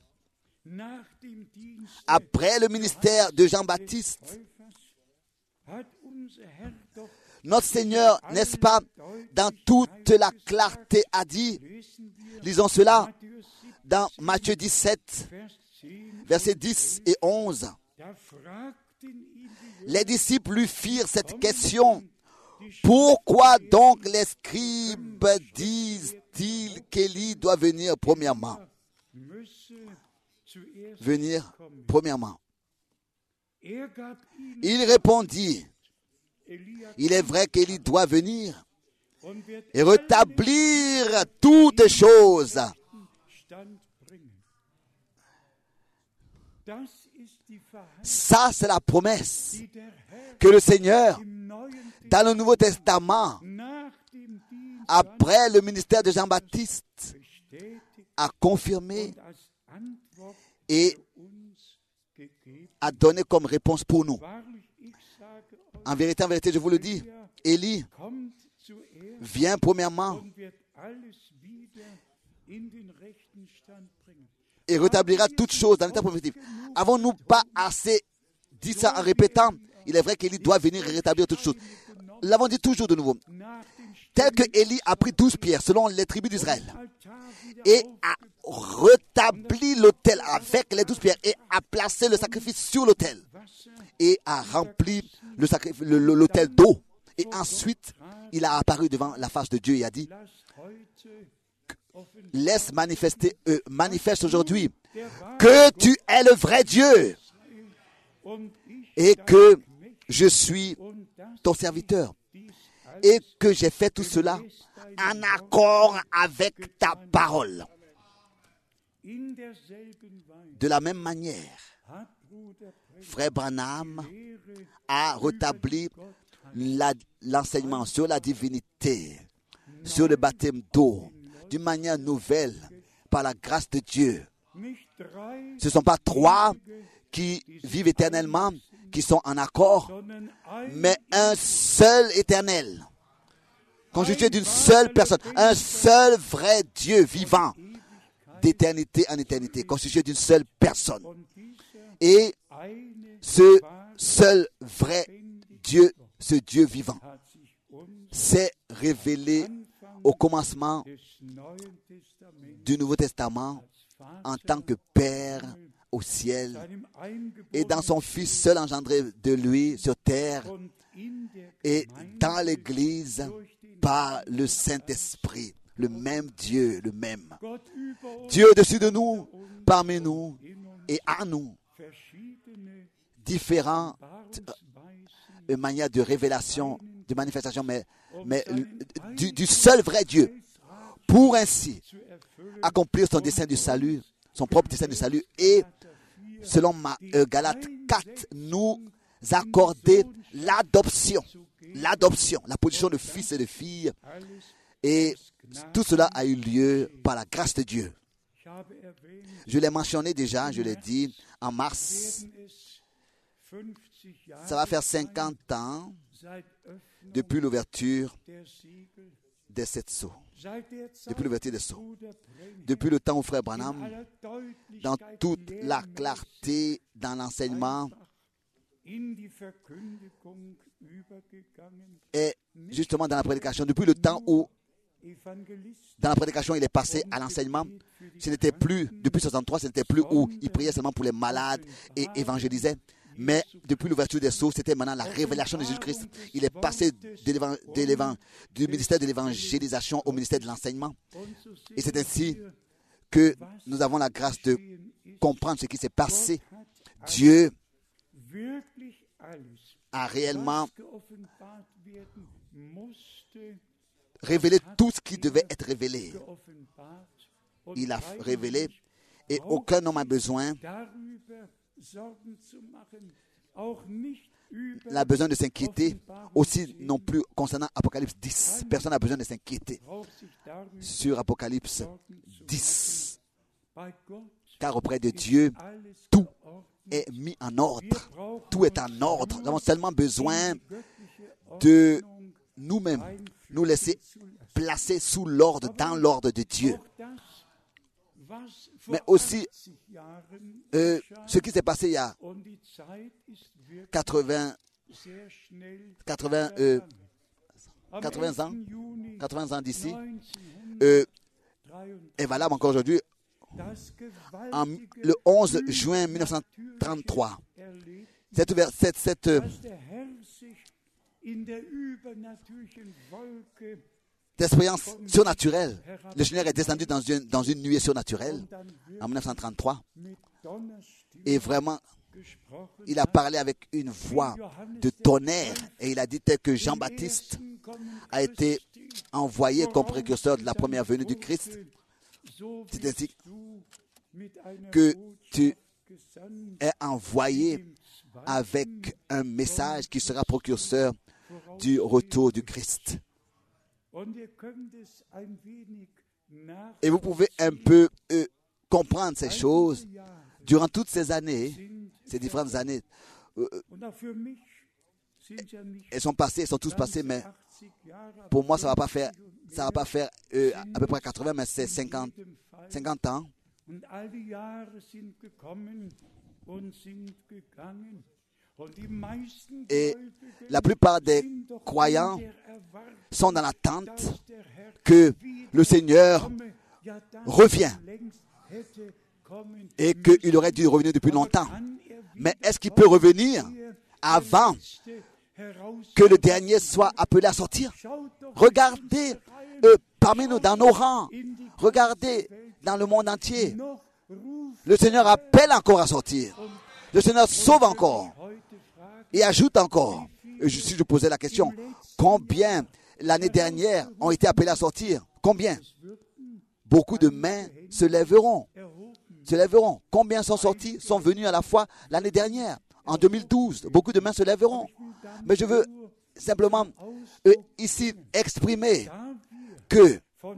Speaker 1: Après le ministère de Jean-Baptiste, notre Seigneur, n'est-ce pas, dans toute la clarté a dit, lisons cela dans Matthieu 17, versets 10 et 11. Les disciples lui firent cette question: pourquoi donc les scribes disent-ils qu'Élie doit venir premièrement? Il répondit: il est vrai qu'Élie doit venir et rétablir toutes choses. Ça, c'est la promesse que le Seigneur, dans le Nouveau Testament, après le ministère de Jean-Baptiste, a confirmé et a donné comme réponse pour nous. En vérité, je vous le dis, Élie vient premièrement et rétablira toutes choses dans l'état primitif. Avons-nous pas assez dit ça en répétant? Il est vrai qu'Élie doit venir et rétablir toutes choses. L'avons dit toujours de nouveau. Tel que Élie a pris 12 pierres selon les tribus d'Israël et a rétabli l'autel avec les 12 pierres et a placé le sacrifice sur l'autel et a rempli l'autel d'eau. Et ensuite, il a apparu devant la face de Dieu et a dit: laisse manifeste aujourd'hui que tu es le vrai Dieu et que je suis ton serviteur et que j'ai fait tout cela en accord avec ta parole. De la même manière, Frère Branham a rétabli l'enseignement sur la divinité, sur le baptême d'eau, d'une manière nouvelle, par la grâce de Dieu. Ce ne sont pas 3 qui vivent éternellement, qui sont en accord, mais un seul éternel, constitué d'une seule personne, un seul vrai Dieu vivant, d'éternité en éternité, constitué d'une seule personne. Et ce seul vrai Dieu, ce Dieu vivant, s'est révélé au commencement du Nouveau Testament en tant que Père au ciel et dans son Fils seul engendré de lui sur terre et dans l'Église par le Saint-Esprit, le même Dieu, le même Dieu au-dessus de nous, parmi nous et à nous, différentes manières de révélation, de manifestation, mais du seul vrai Dieu, pour ainsi accomplir son dessein du salut, son propre dessein du salut, et selon Galates 4, nous accorder l'adoption, la position de fils et de fille. Et tout cela a eu lieu par la grâce de Dieu. Je l'ai mentionné déjà, je l'ai dit, en mars. Ça va faire 50 ans depuis l'ouverture des 7 sceaux. Depuis l'ouverture des sceaux. Depuis le temps où frère Branham, dans toute la clarté dans l'enseignement, et justement dans la prédication, depuis le temps où dans la prédication il est passé à l'enseignement, ce n'était plus, depuis 63, ce n'était plus où il priait seulement pour les malades et évangélisait, mais depuis l'ouverture des sceaux, c'était maintenant la révélation de Jésus-Christ. Il est passé du ministère de l'évangélisation au ministère de l'enseignement. Et c'est ainsi que nous avons la grâce de comprendre ce qui s'est passé. Dieu a réellement révélé tout ce qui devait être révélé. Il a révélé et aucun homme a besoin de s'inquiéter, aussi non plus concernant Apocalypse 10. Personne n'a besoin de s'inquiéter sur Apocalypse 10. Car auprès de Dieu, tout est mis en ordre. Tout est en ordre. Nous avons seulement besoin de nous-mêmes nous laisser placer sous l'ordre, dans l'ordre de Dieu. Mais aussi, ce qui s'est passé il y a 80 ans d'ici, est valable encore aujourd'hui. Le 11 juin 1933, cette expérience surnaturelle, le Seigneur est descendu dans une nuée surnaturelle en 1933 et vraiment il a parlé avec une voix de tonnerre et il a dit tel que Jean-Baptiste a été envoyé comme précurseur de la première venue du Christ. C'est ainsi que tu es envoyé avec un message qui sera précurseur du retour du Christ. Et vous pouvez un peu comprendre ces choses durant toutes ces années, ces différentes années. Elles sont passées, elles sont tous passées, mais pour moi, ça va pas faire à peu près 80, mais c'est 50 ans. Et la plupart des croyants sont dans l'attente que le Seigneur revient et qu'il aurait dû revenir depuis longtemps. Mais est-ce qu'il peut revenir avant que le dernier soit appelé à sortir? Regardez parmi nous, dans nos rangs, regardez dans le monde entier. Le Seigneur appelle encore à sortir. Le Seigneur sauve encore et ajoute encore. Et si je posais la question, combien l'année dernière ont été appelés à sortir? Combien? Beaucoup de mains se lèveront. Combien sont sortis, sont venus à la fois l'année dernière, en 2012? Beaucoup de mains se lèveront. Mais je veux simplement ici exprimer que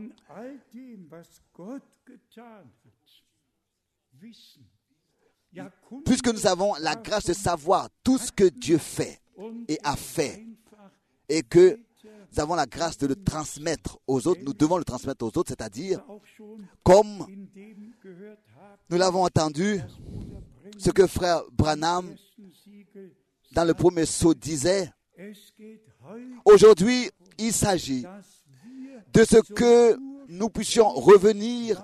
Speaker 1: puisque nous avons la grâce de savoir tout ce que Dieu fait et a fait, et que nous avons la grâce de le transmettre aux autres, nous devons le transmettre aux autres, c'est-à-dire, comme nous l'avons entendu, ce que frère Branham, dans le premier sceau, disait, aujourd'hui, il s'agit de ce que nous puissions revenir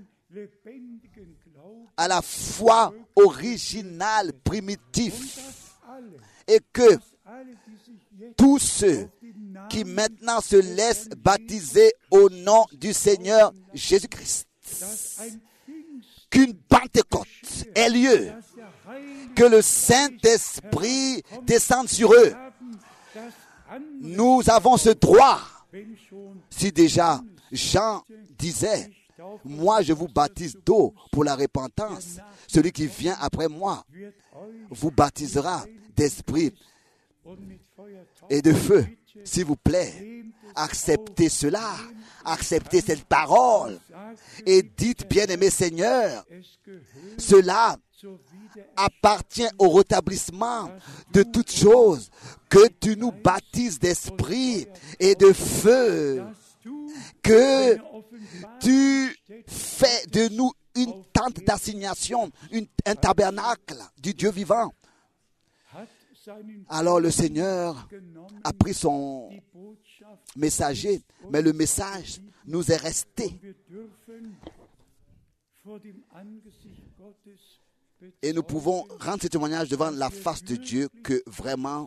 Speaker 1: à la foi originale, primitive, et que tous ceux qui maintenant se laissent baptiser au nom du Seigneur Jésus-Christ, qu'une Pentecôte ait lieu, que le Saint-Esprit descende sur eux. Nous avons ce droit. Si déjà Jean disait Moi, je vous baptise d'eau pour la repentance. Celui qui vient après moi vous baptisera d'esprit et de feu. S'il vous plaît, acceptez cela, acceptez cette parole et dites, bien-aimé Seigneur, cela appartient au rétablissement de toutes choses, que tu nous baptises d'esprit et de feu, que tu fais de nous une tente d'assignation, un tabernacle du Dieu vivant. Alors le Seigneur a pris son messager, mais le message nous est resté. Et nous pouvons rendre ce témoignage devant la face de Dieu que vraiment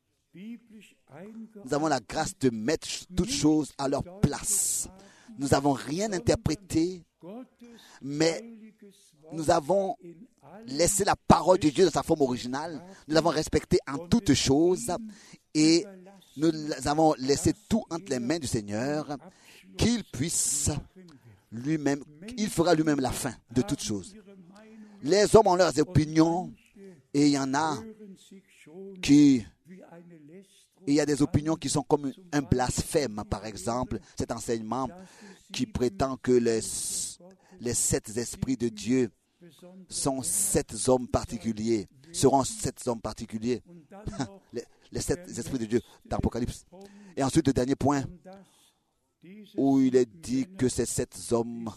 Speaker 1: nous avons la grâce de mettre toutes choses à leur place. Nous n'avons rien interprété, mais nous avons laissé la parole de Dieu dans sa forme originale. Nous l'avons respecté en toutes choses et nous avons laissé tout entre les mains du Seigneur, qu'il puisse lui-même, il fera lui-même la fin de toutes choses. Les hommes ont leurs opinions et il y en a qui... Il y a des opinions qui sont comme un blasphème, par exemple, cet enseignement qui prétend que les 7 esprits de Dieu sont 7 hommes particuliers, seront 7 hommes particuliers, les 7 esprits de Dieu d'Apocalypse. Et ensuite, le dernier point, où il est dit que ces 7 hommes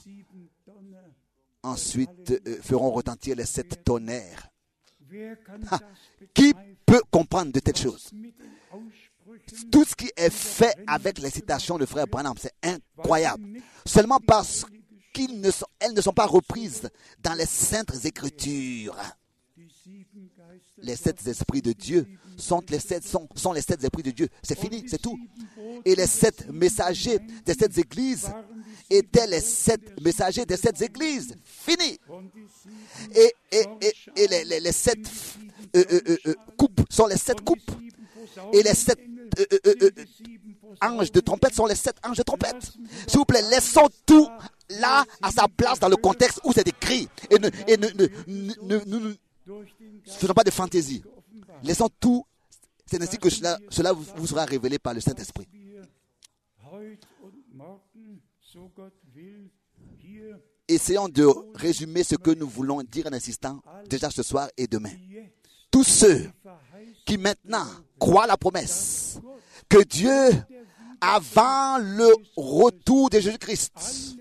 Speaker 1: ensuite feront retentir les 7 tonnerres. Qui peut comprendre de telles choses? Tout ce qui est fait avec les citations de frère Branham, c'est incroyable. Seulement parce qu'elles ne sont pas reprises dans les saintes écritures. Les 7 esprits de Dieu sont les 7 esprits de Dieu. C'est fini, c'est tout. Et les 7 messagers des 7 églises étaient les 7 messagers des 7 églises. Fini. Et les 7 coupes sont les 7 coupes. Et les 7 anges de trompette sont les 7 anges de trompette. S'il vous plaît, laissons tout là à sa place dans le contexte où c'est écrit. Et ne faisons pas de fantaisie. Laissons tout. C'est ainsi que cela vous sera révélé par le Saint-Esprit. Essayons de résumer ce que nous voulons dire en insistant déjà ce soir et demain. Tous ceux qui maintenant croient la promesse que Dieu, avant le retour de Jésus-Christ,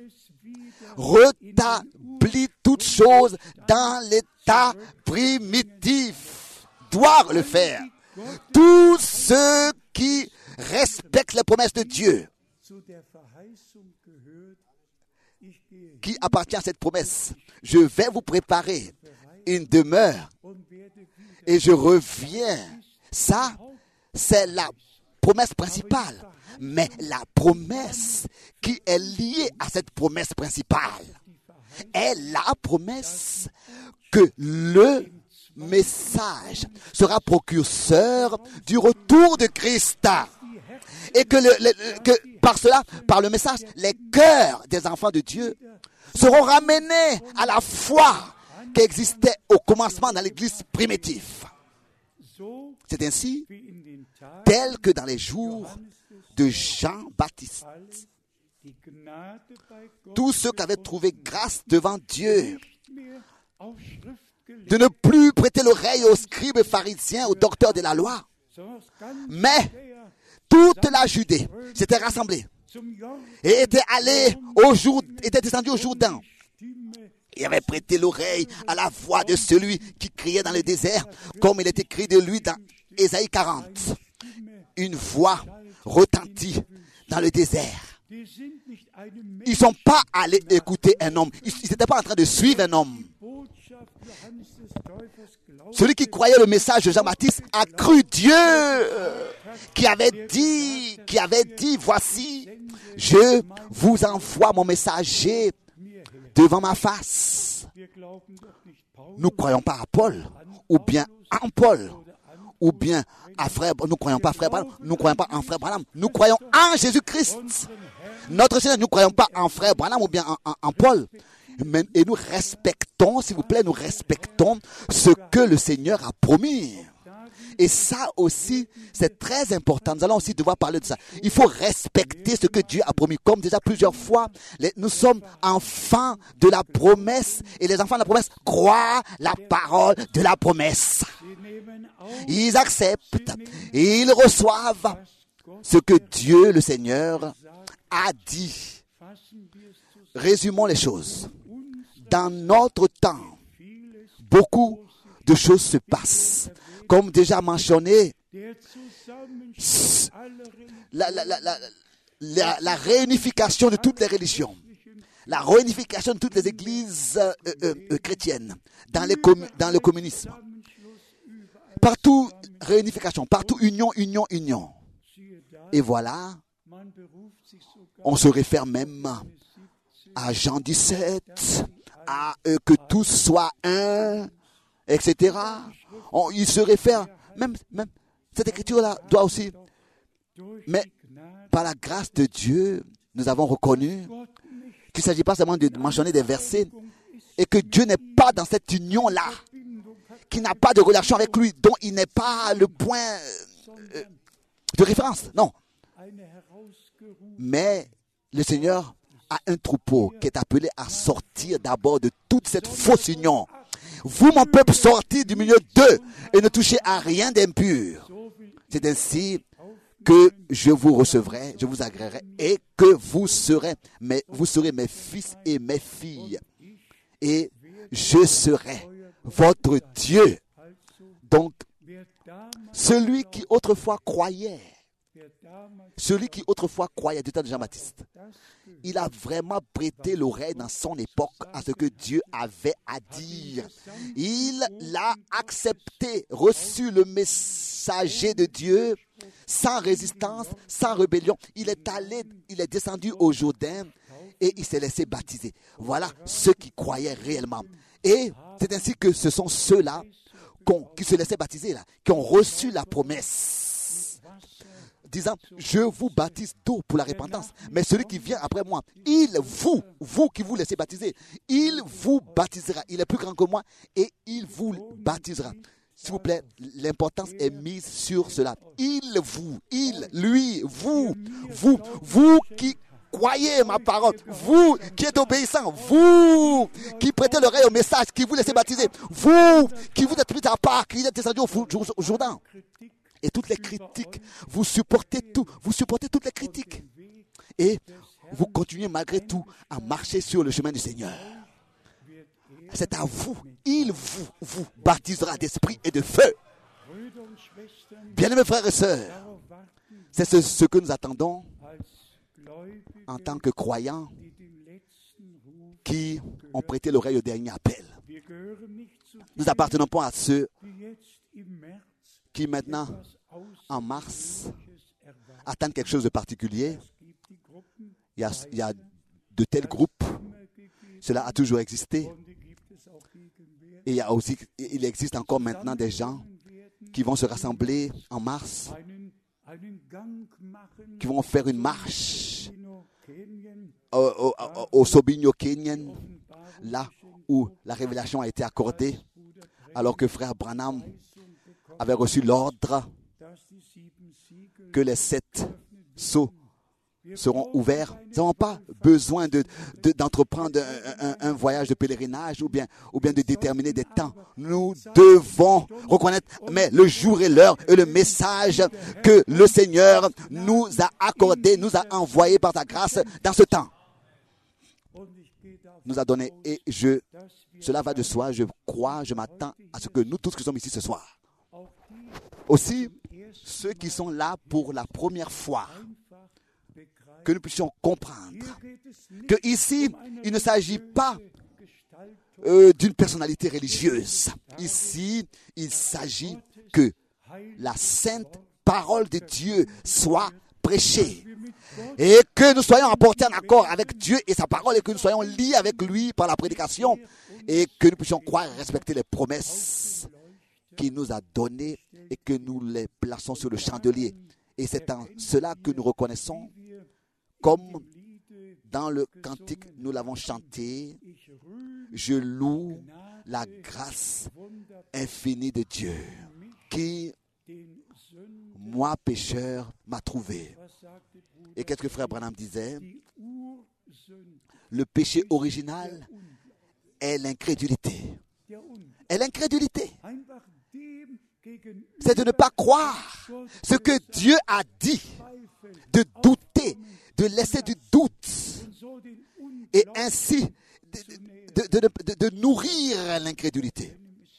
Speaker 1: rétablit toutes choses dans l'état primitif, doivent le faire. Tous ceux qui respectent les promesses de Dieu, qui appartient à cette promesse, je vais vous préparer une demeure et je reviens. Ça, c'est la promesse principale. Mais la promesse qui est liée à cette promesse principale est la promesse que le message sera précurseur du retour de Christ. Et que par cela, par le message, les cœurs des enfants de Dieu seront ramenés à la foi qui existait au commencement dans l'Église primitive. C'est ainsi, tel que dans les jours de Jean-Baptiste, tous ceux qui avaient trouvé grâce devant Dieu, de ne plus prêter l'oreille aux scribes pharisiens, aux docteurs de la loi, mais toute la Judée s'était rassemblée et était descendue au Jourdain. Il avait prêté l'oreille à la voix de celui qui criait dans le désert, comme il est écrit de lui dans Ésaïe 40. Une voix retentit dans le désert. Ils ne sont pas allés écouter un homme. Ils n'étaient pas en train de suivre un homme. Celui qui croyait le message de Jean-Baptiste a cru Dieu, qui avait dit, voici, je vous envoie mon messager devant ma face. Nous ne croyons pas à Paul, ou bien en Paul, ou bien à frère, nous ne croyons pas à frère Branham, nous ne croyons pas en frère Branham, nous croyons en Jésus-Christ. Notre Seigneur, nous ne croyons pas en frère Branham ou bien en Paul. Et nous respectons, s'il vous plaît, nous respectons ce que le Seigneur a promis. Et ça aussi, c'est très important. Nous allons aussi devoir parler de ça. Il faut respecter ce que Dieu a promis. Comme déjà plusieurs fois, nous sommes enfants de la promesse. Et les enfants de la promesse croient la parole de la promesse. Ils acceptent et ils reçoivent ce que Dieu, le Seigneur, a dit. Résumons les choses. Dans notre temps, beaucoup de choses se passent. Comme déjà mentionné, la réunification de toutes les religions, la réunification de toutes les églises chrétiennes dans le communisme. Partout réunification, partout union. Et voilà, on se réfère même à Jean 17, à que tous soient un, etc. Il se réfère, même cette écriture-là doit aussi, mais par la grâce de Dieu, nous avons reconnu qu'il ne s'agit pas seulement de mentionner des versets et que Dieu n'est pas dans cette union-là, qui n'a pas de relation avec lui, dont il n'est pas le point de référence. Non. Mais le Seigneur a un troupeau qui est appelé à sortir d'abord de toute cette fausse union. Vous, mon peuple, sortez du milieu d'eux et ne touchez à rien d'impur. C'est ainsi que je vous recevrai, je vous agréerai et que vous serez mes fils et mes filles. Et je serai votre Dieu. Donc, celui qui autrefois croyait du temps de Jean-Baptiste, il a vraiment prêté l'oreille dans son époque à ce que Dieu avait à dire. Il l'a accepté, reçu le messager de Dieu sans résistance, sans rébellion. Il est descendu au Jourdain et il s'est laissé baptiser. Voilà ceux qui croyaient réellement. Et c'est ainsi que ce sont ceux-là qui se laissaient baptiser, là, qui ont reçu la promesse, disant, je vous baptise d'eau pour la repentance. Mais celui qui vient après moi, vous qui vous laissez baptiser, il vous baptisera. Il est plus grand que moi et il vous baptisera. S'il vous plaît, l'importance est mise sur cela. Vous qui croyez ma parole, vous qui êtes obéissants, vous qui prêtez l'oreille au message, qui vous laissez baptiser, vous qui vous êtes mis à part, qui êtes descendu au Jourdain. Et toutes les critiques, vous supportez toutes les critiques. Et vous continuez malgré tout à marcher sur le chemin du Seigneur. C'est à vous, il vous baptisera d'esprit et de feu. Bien-aimés frères et sœurs, c'est ce que nous attendons en tant que croyants qui ont prêté l'oreille au dernier appel. Nous n'appartenons pas à ceux qui maintenant, en mars, attendent quelque chose de particulier. Il y a de tels groupes, cela a toujours existé. Et il existe encore maintenant des gens qui vont se rassembler en mars, qui vont faire une marche au Sobinyo Kenyan, là où la révélation a été accordée, alors que frère Branham avait reçu l'ordre que les 7 sceaux seront ouverts. Nous n'avons pas besoin d'entreprendre un voyage de pèlerinage ou bien de déterminer des temps. Nous devons reconnaître mais le jour et l'heure et le message que le Seigneur nous a accordé, nous a envoyé par sa grâce dans ce temps. Nous a donné et cela va de soi, je crois, je m'attends à ce que nous tous qui sommes ici ce soir, aussi ceux qui sont là pour la première fois, que nous puissions comprendre que ici, il ne s'agit pas d'une personnalité religieuse. Ici, il s'agit que la sainte parole de Dieu soit prêchée et que nous soyons apportés en accord avec Dieu et sa parole et que nous soyons liés avec lui par la prédication et que nous puissions croire et respecter les promesses qu'il nous a donnés et que nous les plaçons sur le chandelier. Et c'est en cela que nous reconnaissons, comme dans le cantique nous l'avons chanté, je loue la grâce infinie de Dieu qui, moi pécheur, m'a trouvé. Et qu'est-ce que frère Branham disait? Le péché original est l'incrédulité. Est l'incrédulité. C'est de ne pas croire ce que Dieu a dit, de douter, de laisser du doute et ainsi de nourrir l'incrédulité.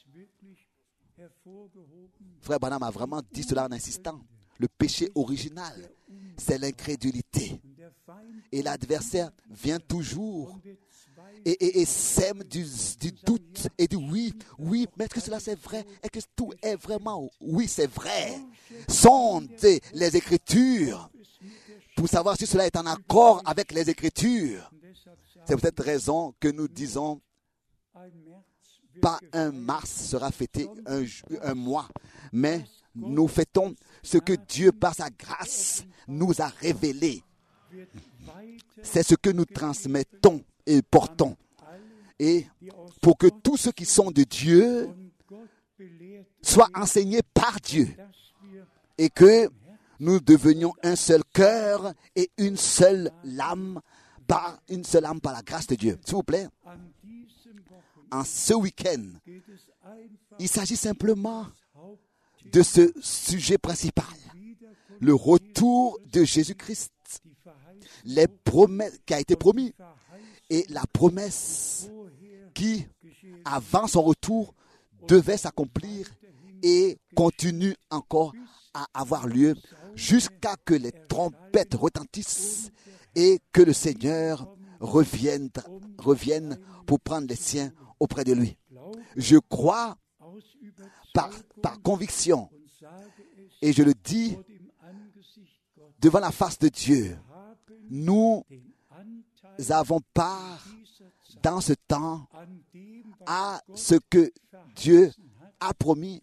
Speaker 1: Frère Branham a vraiment dit cela en insistant. Le péché original, c'est l'incrédulité. Et l'adversaire vient toujours et sème du doute et dit oui, mais est-ce que cela c'est vrai? Est-ce que tout est vraiment? Oui, c'est vrai. Sondez les Écritures pour savoir si cela est en accord avec les Écritures. C'est pour cette raison que nous disons pas un mars sera fêté un mois, mais nous fêtons ce que Dieu par sa grâce nous a révélé. C'est ce que nous transmettons et portons. Et pour que tous ceux qui sont de Dieu soient enseignés par Dieu et que nous devenions un seul cœur et une seule âme par la grâce de Dieu. S'il vous plaît, en ce week-end, il s'agit simplement de ce sujet principal, le retour de Jésus-Christ, les promesses qui a été promis et la promesse qui, avant son retour, devait s'accomplir et continue encore à avoir lieu jusqu'à que les trompettes retentissent et que le Seigneur revienne pour prendre les siens auprès de lui. Je crois par conviction, et je le dis devant la face de Dieu, nous avons part dans ce temps à ce que Dieu a promis.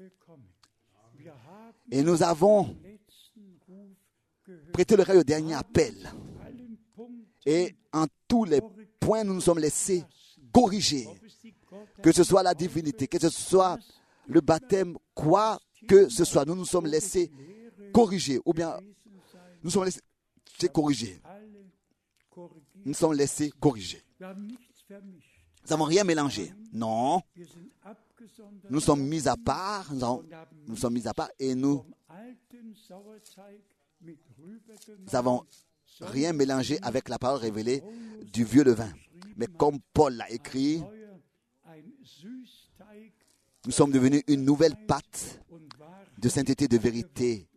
Speaker 1: Et nous avons prêté l'oreille au dernier appel. Et en tous les points, nous nous sommes laissés corriger. Que ce soit la divinité, que ce soit le baptême, quoi que ce soit, nous nous sommes laissés corriger. Ou bien, nous sommes laissés corriger. Nous sommes laissés corriger. Nous n'avons rien mélangé. Non. Nous sommes mis à part. Nous sommes mis à part et nous n'avons rien mélangé avec la parole révélée du vieux levain. Mais comme Paul l'a écrit, nous sommes devenus une nouvelle pâte de sainteté et de vérité.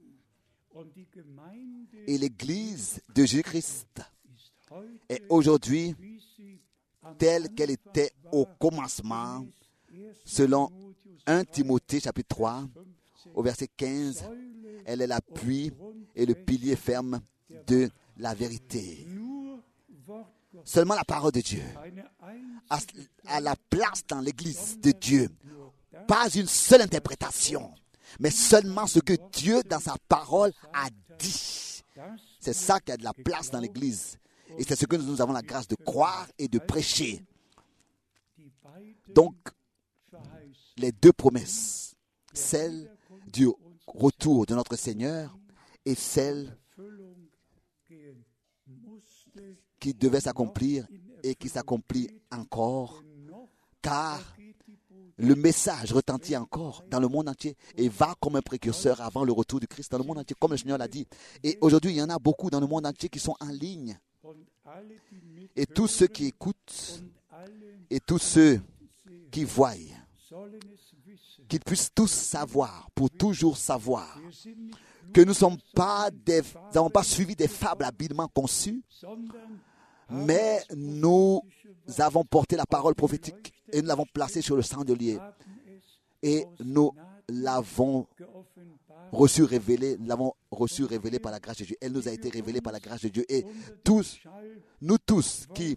Speaker 1: Et l'Église de Jésus-Christ est aujourd'hui telle qu'elle était au commencement, selon 1 Timothée chapitre 3, au verset 15. Elle est l'appui et le pilier ferme de la vérité. Seulement la parole de Dieu a la place dans l'Église de Dieu. Pas une seule interprétation, mais seulement ce que Dieu, dans sa parole, a dit. C'est ça qui a de la place dans l'Église. Et c'est ce que nous avons la grâce de croire et de prêcher. Donc, les deux promesses, celle du retour de notre Seigneur et celle qui devait s'accomplir et qui s'accomplit encore, car le message retentit encore dans le monde entier et va comme un précurseur avant le retour du Christ dans le monde entier, comme le Seigneur l'a dit. Et aujourd'hui, il y en a beaucoup dans le monde entier qui sont en ligne. Et tous ceux qui écoutent et tous ceux qui voient, qu'ils puissent tous savoir, pour toujours savoir, que nous n'avons pas suivi des fables habilement conçues, mais nous avons porté la parole prophétique et nous l'avons placée sur le chandelier. Et nous l'avons reçu révélée, par la grâce de Dieu. Elle nous a été révélée par la grâce de Dieu. Et nous tous qui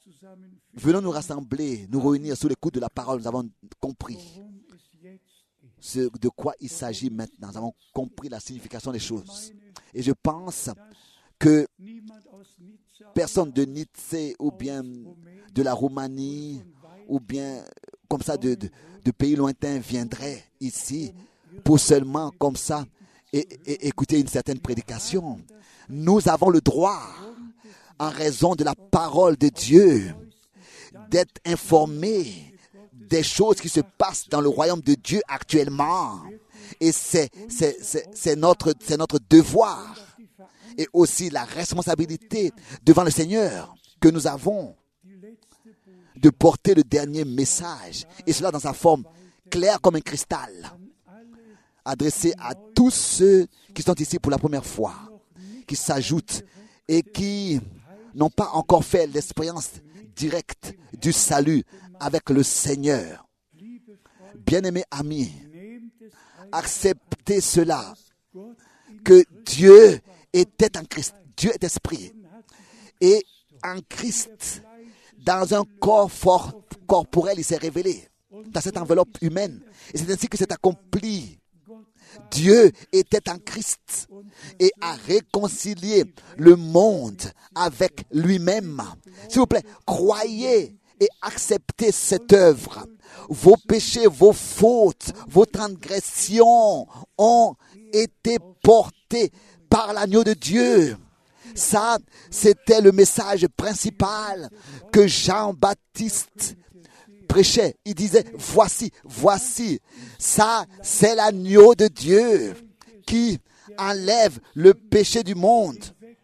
Speaker 1: venons nous rassembler, nous réunir sous l'écoute de la parole, nous avons compris de quoi il s'agit maintenant. Nous avons compris la signification des choses. Et je pense que personne de Nizza ou bien de la Roumanie ou bien comme ça de pays lointains viendrait ici pour seulement comme ça et écouter une certaine prédication. Nous avons le droit, en raison de la parole de Dieu, d'être informés des choses qui se passent dans le royaume de Dieu actuellement. Et c'est notre devoir et aussi la responsabilité devant le Seigneur que nous avons de porter le dernier message, et cela dans sa forme claire comme un cristal, adressé à tous ceux qui sont ici pour la première fois, qui s'ajoutent et qui n'ont pas encore fait l'expérience directe du salut avec le Seigneur. Bien-aimés amis, acceptez cela, que Dieu était en Christ. Dieu est esprit. Et en Christ, dans un corps fort corporel, il s'est révélé dans cette enveloppe humaine. Et c'est ainsi que c'est accompli. Dieu était en Christ et a réconcilié le monde avec lui-même. S'il vous plaît, croyez et acceptez cette œuvre. Vos péchés, vos fautes, vos transgressions ont été portés par l'agneau de Dieu. Ça, c'était le message principal que Jean-Baptiste prêchait. Il disait, voici, ça, c'est l'agneau de Dieu qui enlève le péché du monde.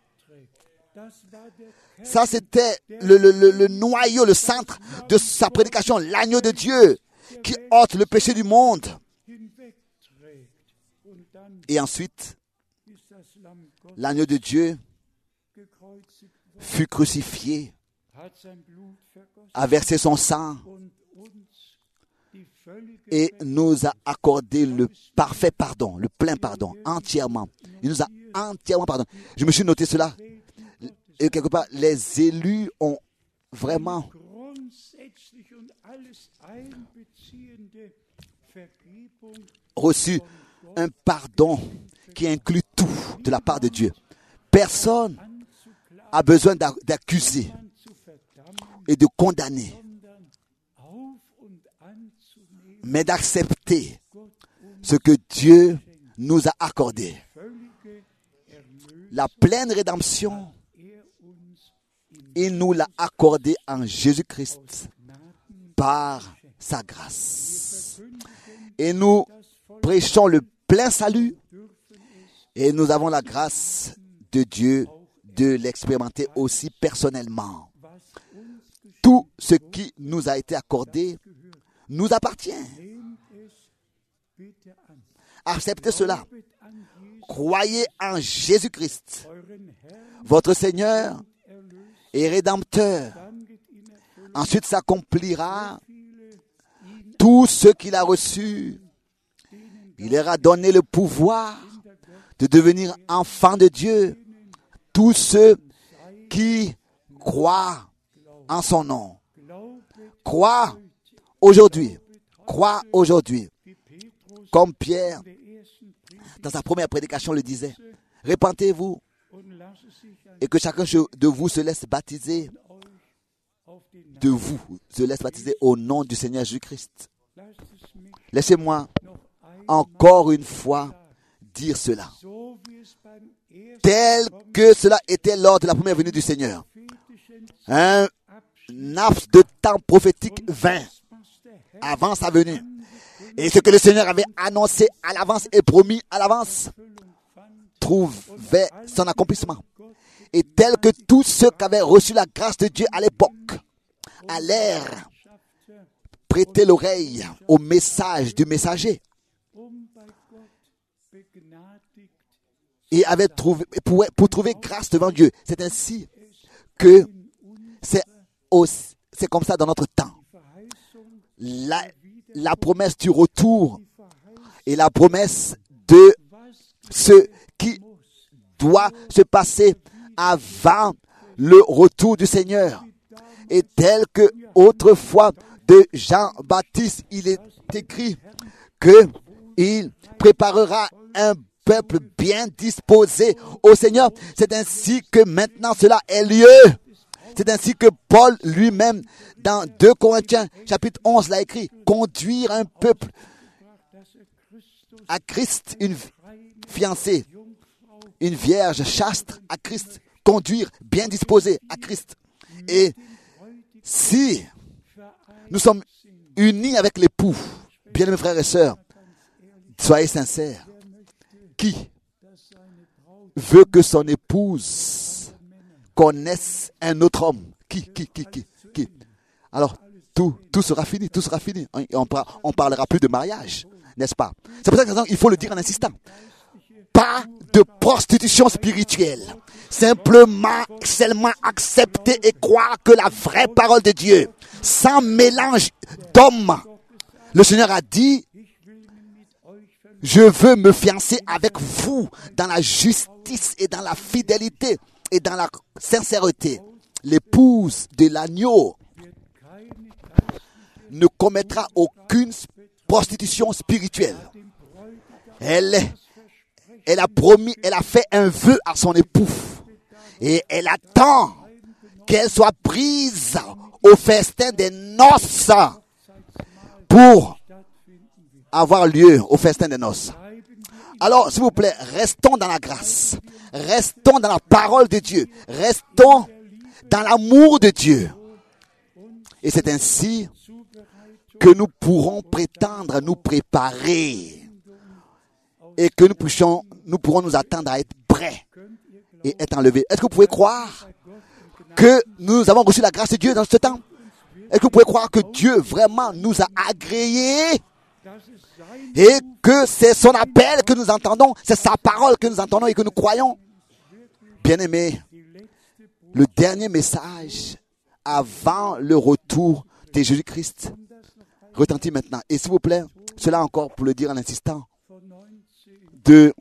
Speaker 1: Ça, c'était le noyau, le centre de sa prédication, l'agneau de Dieu qui ôte le péché du monde. Et ensuite, l'agneau de Dieu fut crucifié, a versé son sang et nous a accordé le parfait pardon, le plein pardon, entièrement. Il nous a entièrement pardonné. Je me suis noté cela. Et quelque part, les élus ont vraiment reçu un pardon qui inclut tout de la part de Dieu. Personne a besoin d'accuser et de condamner, mais d'accepter ce que Dieu nous a accordé. La pleine rédemption, il nous l'a accordé en Jésus-Christ par sa grâce. Et nous prêchons le plein salut et nous avons la grâce de Dieu de l'expérimenter aussi personnellement. Tout ce qui nous a été accordé nous appartient. Acceptez cela. Croyez en Jésus-Christ, votre Seigneur et Rédempteur. Ensuite s'accomplira tout ce qu'il a reçu. Il leur a donné le pouvoir de devenir enfants de Dieu. Tous ceux qui croient en son nom. Crois aujourd'hui. Comme Pierre, dans sa première prédication, le disait. Repentez-vous et que chacun de vous se laisse baptiser. Au nom du Seigneur Jésus-Christ. Laissez-moi encore une fois dire cela. Tel que cela était lors de la première venue du Seigneur. Un laps de temps prophétique vint avant sa venue. Et ce que le Seigneur avait annoncé à l'avance et promis à l'avance trouvait son accomplissement. Et tel que tous ceux qui avaient reçu la grâce de Dieu à l'époque allèrent prêter l'oreille au message du messager et avaient trouvé, pour trouver grâce devant Dieu. C'est ainsi que c'est comme ça dans notre temps. La promesse du retour et la promesse de ce qui doit se passer avant le retour du Seigneur. Et tel que autrefois de Jean-Baptiste, il est écrit que Il préparera un peuple bien disposé au Seigneur. C'est ainsi que maintenant cela ait lieu. C'est ainsi que Paul lui-même, dans 2 Corinthiens, chapitre 11, l'a écrit. Conduire un peuple à Christ, une fiancée, une vierge chaste à Christ. Conduire bien disposé à Christ. Et si nous sommes unis avec l'époux, bien-aimés frères et sœurs, soyez sincères. Qui veut que son épouse connaisse un autre homme? Qui? Alors, tout sera fini, tout sera fini. On parlera plus de mariage, n'est-ce pas? C'est pour ça qu'il faut le dire en insistant. Pas de prostitution spirituelle. Seulement accepter et croire que la vraie parole de Dieu, sans mélange d'hommes. Le Seigneur a dit, je veux me fiancer avec vous dans la justice et dans la fidélité et dans la sincérité. L'épouse de l'agneau ne commettra aucune prostitution spirituelle. Elle a promis, elle a fait un vœu à son époux. Et elle attend qu'elle soit prise au festin des noces pour avoir lieu au festin des noces. Alors, s'il vous plaît, restons dans la grâce. Restons dans la parole de Dieu. Restons dans l'amour de Dieu. Et c'est ainsi que nous pourrons prétendre nous préparer. Et que nous pourrons nous attendre à être prêts et être enlevés. Est-ce que vous pouvez croire que nous avons reçu la grâce de Dieu dans ce temps? Est-ce que vous pouvez croire que Dieu vraiment nous a agréés et que c'est son appel que nous entendons, c'est sa parole que nous entendons et que nous croyons? Bien-aimés, le dernier message avant le retour de Jésus-Christ retentit maintenant. Et s'il vous plaît, cela encore pour le dire en insistant, de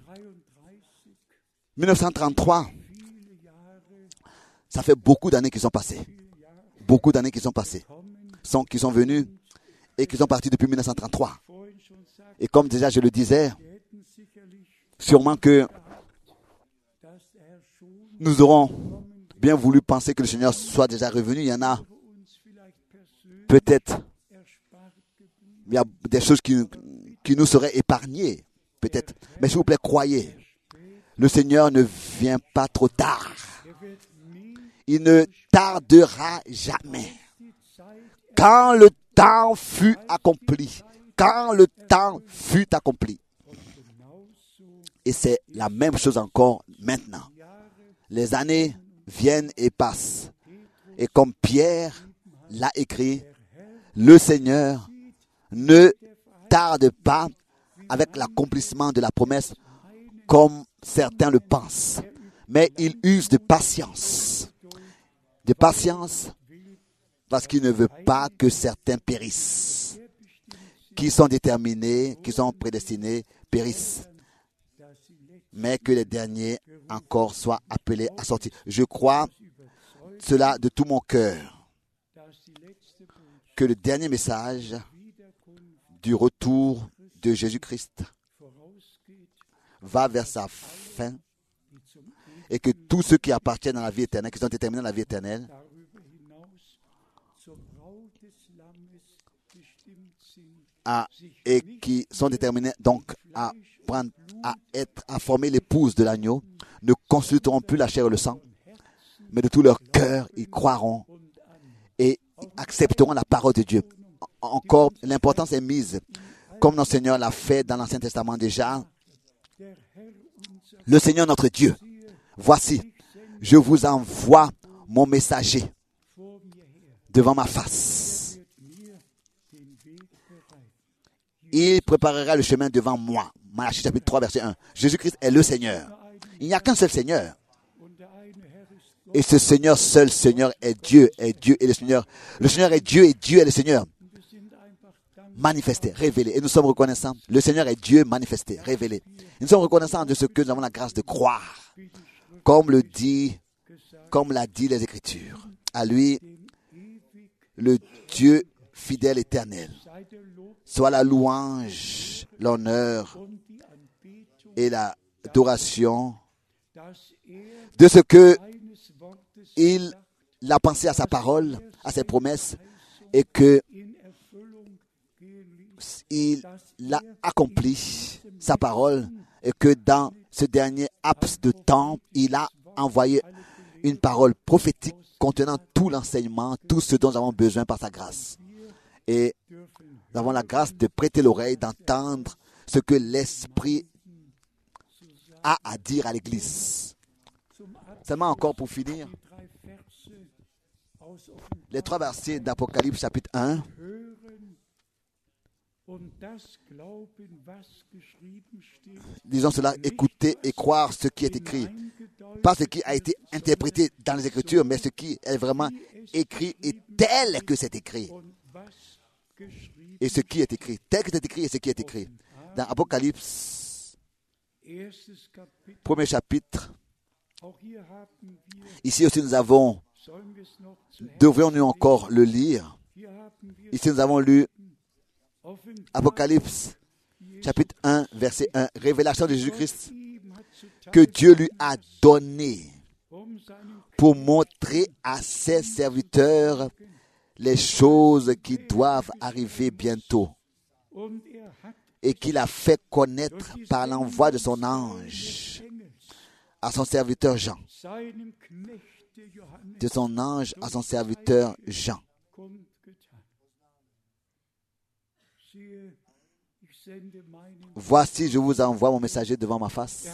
Speaker 1: 1933, ça fait beaucoup d'années qu'ils sont passés. Beaucoup d'années qu'ils sont passés. Qui sont venus et qui sont partis depuis 1933. Et comme déjà je le disais, sûrement que nous aurons bien voulu penser que le Seigneur soit déjà revenu. Il y en a peut-être, il y a des choses qui nous seraient épargnées, peut-être. Mais s'il vous plaît, croyez, le Seigneur ne vient pas trop tard. Il ne tardera jamais. Quand le temps fut accompli. Quand le temps fut accompli. Et c'est la même chose encore maintenant. Les années viennent et passent. Et comme Pierre l'a écrit, le Seigneur ne tarde pas avec l'accomplissement de la promesse comme certains le pensent. Mais il use de patience. De patience parce qu'il ne veut pas que certains périssent. Qui sont déterminés, qui sont prédestinés, périssent. Mais que les derniers encore soient appelés à sortir. Je crois cela de tout mon cœur. Que le dernier message du retour de Jésus-Christ va vers sa fin et que tous ceux qui appartiennent à la vie éternelle, qui sont déterminés à la vie éternelle, et qui sont déterminés donc à former l'épouse de l'agneau, ne consulteront plus la chair et le sang, mais de tout leur cœur, ils croiront et accepteront la parole de Dieu. Encore, l'importance est mise, comme notre Seigneur l'a fait dans l'Ancien Testament déjà. Le Seigneur notre Dieu, voici, je vous envoie mon messager devant ma face. Il préparera le chemin devant moi. Malachie chapitre 3, verset 1. Jésus-Christ est le Seigneur. Il n'y a qu'un seul Seigneur. Et ce Seigneur, seul Seigneur est Dieu et le Seigneur. Le Seigneur est Dieu et Dieu est le Seigneur. Manifesté, révélé. Et nous sommes reconnaissants. Le Seigneur est Dieu manifesté, révélé. Et nous sommes reconnaissants de ce que nous avons la grâce de croire. Comme l'a dit les Écritures. À lui, le Dieu fidèle éternel. Soit la louange, l'honneur et l'adoration de ce que il a pensé à sa parole, à ses promesses, et que il a accompli sa parole, et que dans ce dernier laps de temps, il a envoyé une parole prophétique contenant tout l'enseignement, tout ce dont nous avons besoin par sa grâce. Et nous avons la grâce de prêter l'oreille, d'entendre ce que l'Esprit a à dire à l'Église. Seulement encore pour finir, les 3 versets d'Apocalypse chapitre 1. Disons cela, écouter et croire ce qui est écrit. Pas ce qui a été interprété dans les Écritures, mais ce qui est vraiment écrit et tel que c'est écrit. Et ce qui est écrit, tel que c'est écrit et ce qui est écrit. Dans Apocalypse, 1er chapitre, ici aussi nous avons, devrions-nous encore le lire? Ici nous avons lu Apocalypse, chapitre 1, verset 1, révélation de Jésus-Christ que Dieu lui a donné pour montrer à ses serviteurs les choses qui doivent arriver bientôt et qu'il a fait connaître par l'envoi de son ange à son serviteur Jean. De son ange à son serviteur Jean. Voici, je vous envoie mon messager devant ma face.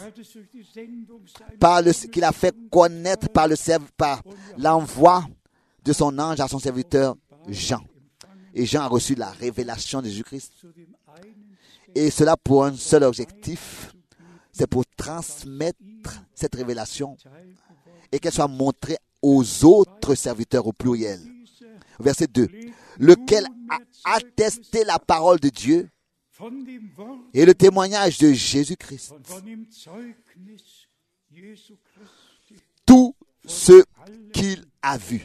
Speaker 1: Qu'il a fait connaître par l'envoi de son ange à son serviteur Jean. Et Jean a reçu la révélation de Jésus-Christ. Et cela pour un seul objectif, c'est pour transmettre cette révélation et qu'elle soit montrée aux autres serviteurs au pluriel. Verset 2. Lequel a attesté la parole de Dieu et le témoignage de Jésus-Christ. Tout ce qu'il a vu.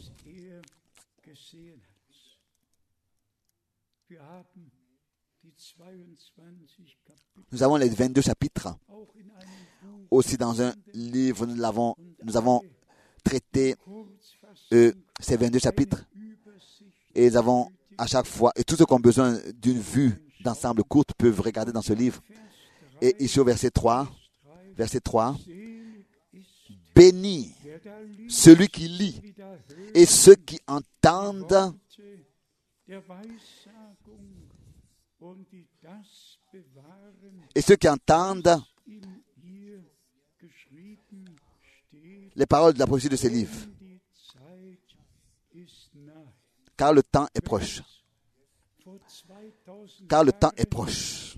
Speaker 1: Nous avons les 22 chapitres. Aussi dans un livre, nous avons traité ces 22 chapitres. Et nous avons à chaque fois, et tous ceux qui ont besoin d'une vue d'ensemble courte peuvent regarder dans ce livre. Et ici au verset 3, béni celui qui lit et ceux qui entendent les paroles de la prophétie de ces livres. Car le temps est proche. Car le temps est proche.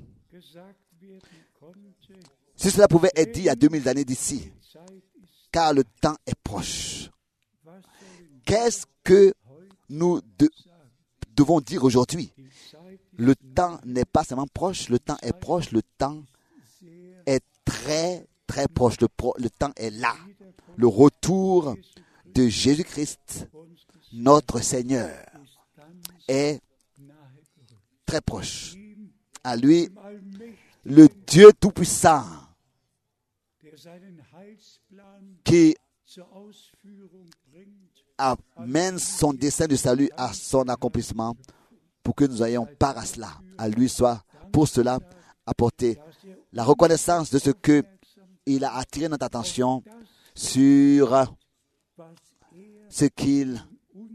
Speaker 1: Si cela pouvait être dit il y a 2000 années d'ici, car le temps est proche. Qu'est-ce que nous devons dire aujourd'hui? Le temps n'est pas seulement proche, le temps est proche, le temps est très, très proche. Le temps est là. Le retour de Jésus-Christ, notre Seigneur, est très proche. À lui, le Dieu Tout-Puissant, qui amène son dessein de salut à son accomplissement pour que nous ayons part à cela. À lui soit pour cela apporter la reconnaissance de ce que il a attiré notre attention sur ce qu'il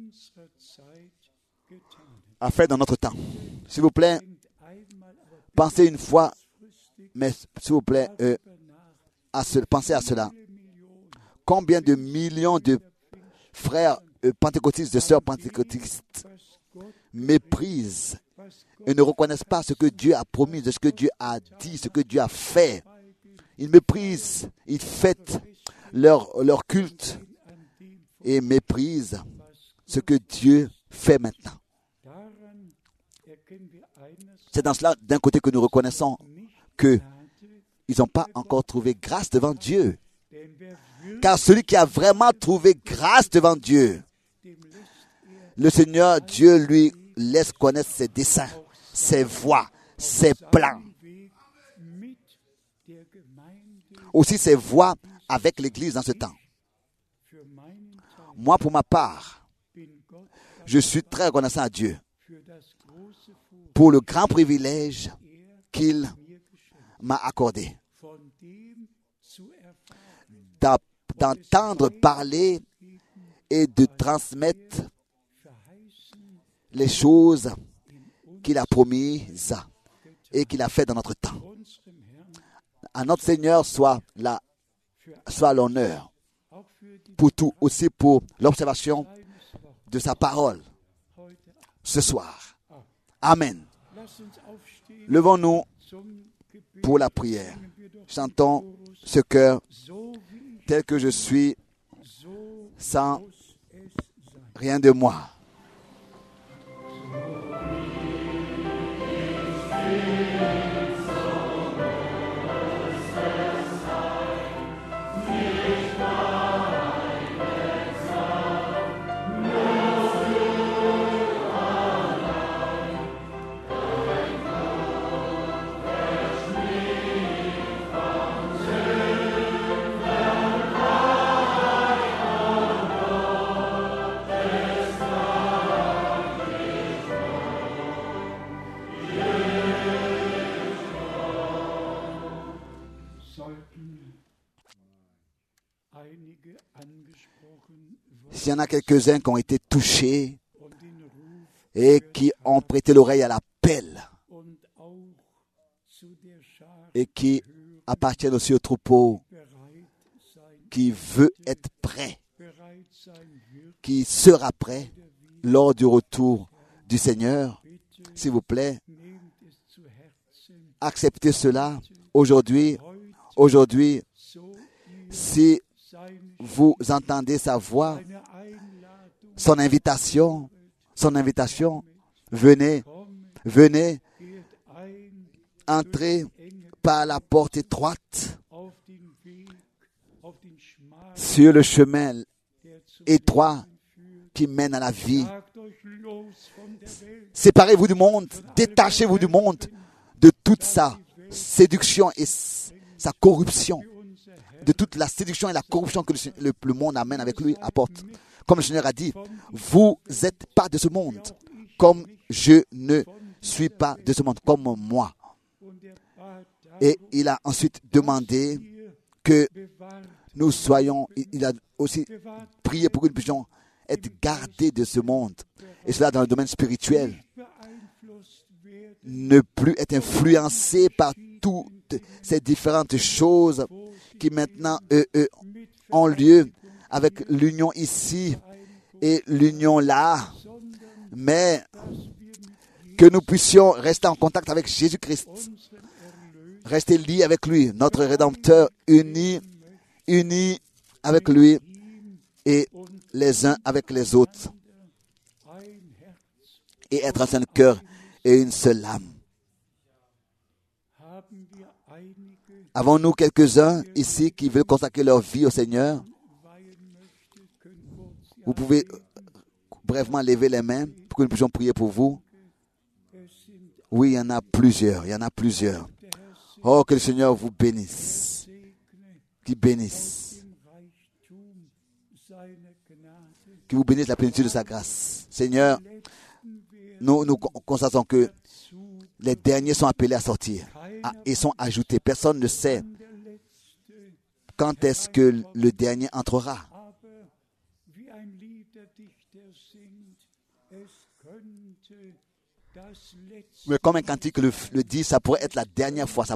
Speaker 1: a fait dans notre temps. S'il vous plaît, pensez une fois, mais s'il vous plaît, pensez à cela. Combien de millions de frères pentecôtistes, de sœurs pentecôtistes méprisent et ne reconnaissent pas ce que Dieu a promis, de ce que Dieu a dit, ce que Dieu a fait. Ils méprisent, ils fêtent leur culte et méprisent ce que Dieu fait maintenant. C'est dans cela, d'un côté, que nous reconnaissons qu'ils n'ont pas encore trouvé grâce devant Dieu. Car celui qui a vraiment trouvé grâce devant Dieu, le Seigneur Dieu lui laisse connaître ses desseins, ses voies, ses plans. Aussi ses voies avec l'Église dans ce temps. Moi, pour ma part, je suis très reconnaissant à Dieu pour le grand privilège qu'il m'a accordé d'entendre parler et de transmettre les choses qu'il a promises et qu'il a fait dans notre temps. À notre Seigneur soit l'honneur pour tout, aussi pour l'observation de sa parole ce soir. Amen. Levons-nous pour la prière. Chantons ce cœur tel que je suis, sans rien de moi. S'il y en a quelques-uns qui ont été touchés et qui ont prêté l'oreille à l'appel et qui appartiennent aussi au troupeau qui veut être prêt, qui sera prêt lors du retour du Seigneur, s'il vous plaît, acceptez cela aujourd'hui. Aujourd'hui, si vous entendez sa voix, son invitation, venez, entrez par la porte étroite sur le chemin étroit qui mène à la vie. Séparez-vous du monde, détachez-vous du monde, de toute sa séduction et sa corruption, de toute la séduction et la corruption que le monde amène avec lui, apporte. Comme le Seigneur a dit, vous n'êtes pas de ce monde, comme je ne suis pas de ce monde, comme moi. Et il a ensuite demandé que nous soyons, il a aussi prié pour que nous puissions être gardés de ce monde. Et cela dans le domaine spirituel. Ne plus être influencé par toutes ces différentes choses qui maintenant ont lieu avec l'union ici et l'union là, mais que nous puissions rester en contact avec Jésus-Christ, rester liés avec lui, notre Rédempteur, unis avec lui et les uns avec les autres, et être un seul cœur et une seule âme. Avons-nous quelques-uns ici qui veulent consacrer leur vie au Seigneur? Vous pouvez brièvement lever les mains pour que nous puissions prier pour vous. Oui, il y en a plusieurs. Oh, que le Seigneur vous bénisse. Qu'il bénisse. Qu'il vous bénisse la plénitude de sa grâce. Seigneur, nous constatons que les derniers sont appelés à sortir et sont ajoutés. Personne ne sait quand est-ce que le dernier entrera. Mais comme un cantique le dit, ça pourrait être la dernière fois.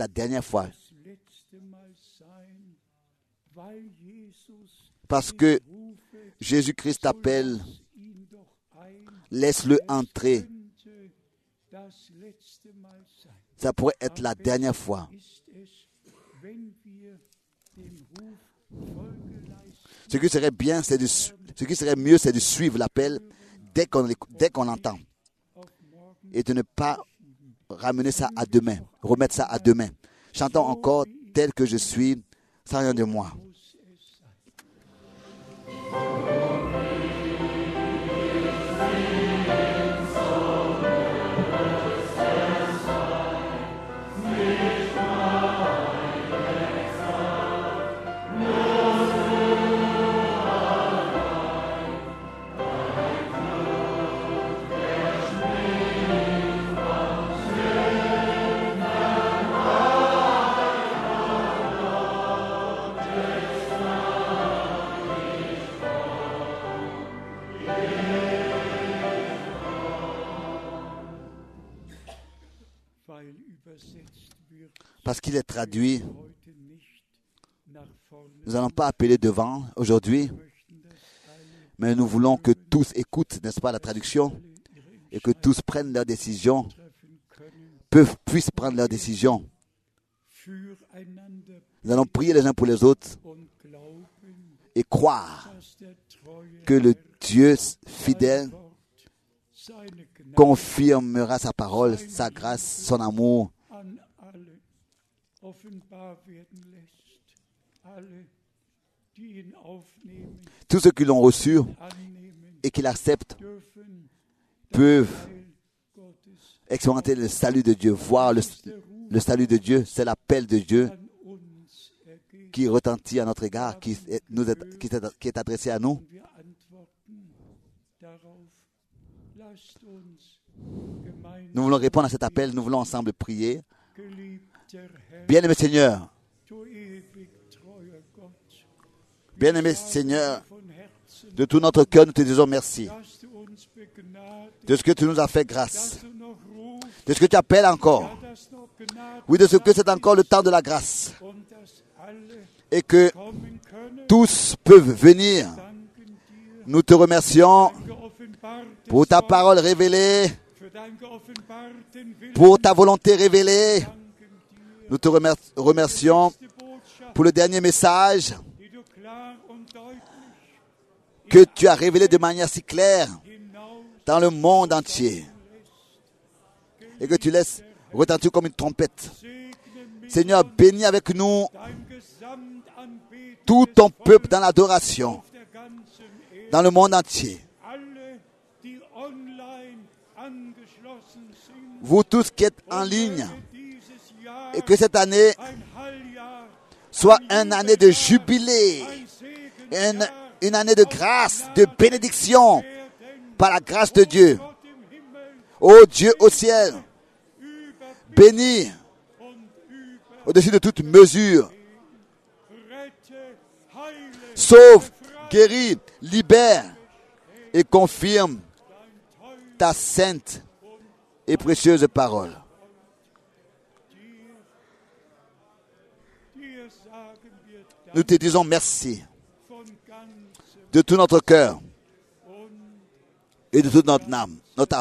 Speaker 1: Parce que Jésus-Christ t'appelle, laisse-le entrer. Ça pourrait être la dernière fois. Ce qui serait mieux, c'est de suivre l'appel dès qu'on l'entend. Et de ne pas ramener ça à demain, remettre ça à demain. Chantons encore tel que je suis, sans rien de moi. parce qu'il est traduit. Nous n'allons pas appeler devant aujourd'hui, mais nous voulons que tous écoutent, n'est-ce pas, la traduction, et que tous prennent leurs décisions, puissent prendre leurs décisions. Nous allons prier les uns pour les autres et croire que le Dieu fidèle confirmera sa parole, sa grâce, son amour tous ceux qui l'ont reçu et qui l'acceptent peuvent expérimenter le salut de Dieu, voir le salut de Dieu. C'est l'appel de Dieu qui retentit à notre égard, qui est adressé à nous. Nous voulons répondre à cet appel, nous voulons ensemble prier. Bien-aimé Seigneur, bien-aimé Seigneur, de tout notre cœur, nous te disons merci de ce que tu nous as fait grâce, de ce que tu appelles encore, oui, de ce que c'est encore le temps de la grâce, et que tous peuvent venir. Nous te remercions pour ta parole révélée, pour ta volonté révélée. Nous te remercions pour le dernier message que tu as révélé de manière si claire dans le monde entier et que tu laisses retentir comme une trompette. Seigneur, bénis avec nous tout ton peuple dans l'adoration, dans le monde entier. Vous tous qui êtes en ligne, et que cette année soit une année de jubilé, une année de grâce, de bénédiction, par la grâce de Dieu. Ô Dieu au ciel, bénis au-dessus de toute mesure. Sauve, guéris, libère et confirme ta sainte et précieuse parole. Nous te disons merci de tout notre cœur et de toute notre âme.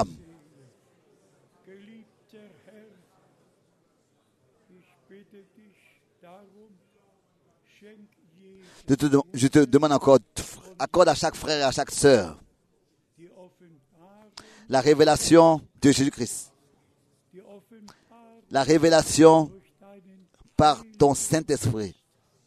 Speaker 1: Je te demande encore, accorde à chaque frère et à chaque sœur la révélation de Jésus-Christ. La révélation par ton Saint-Esprit.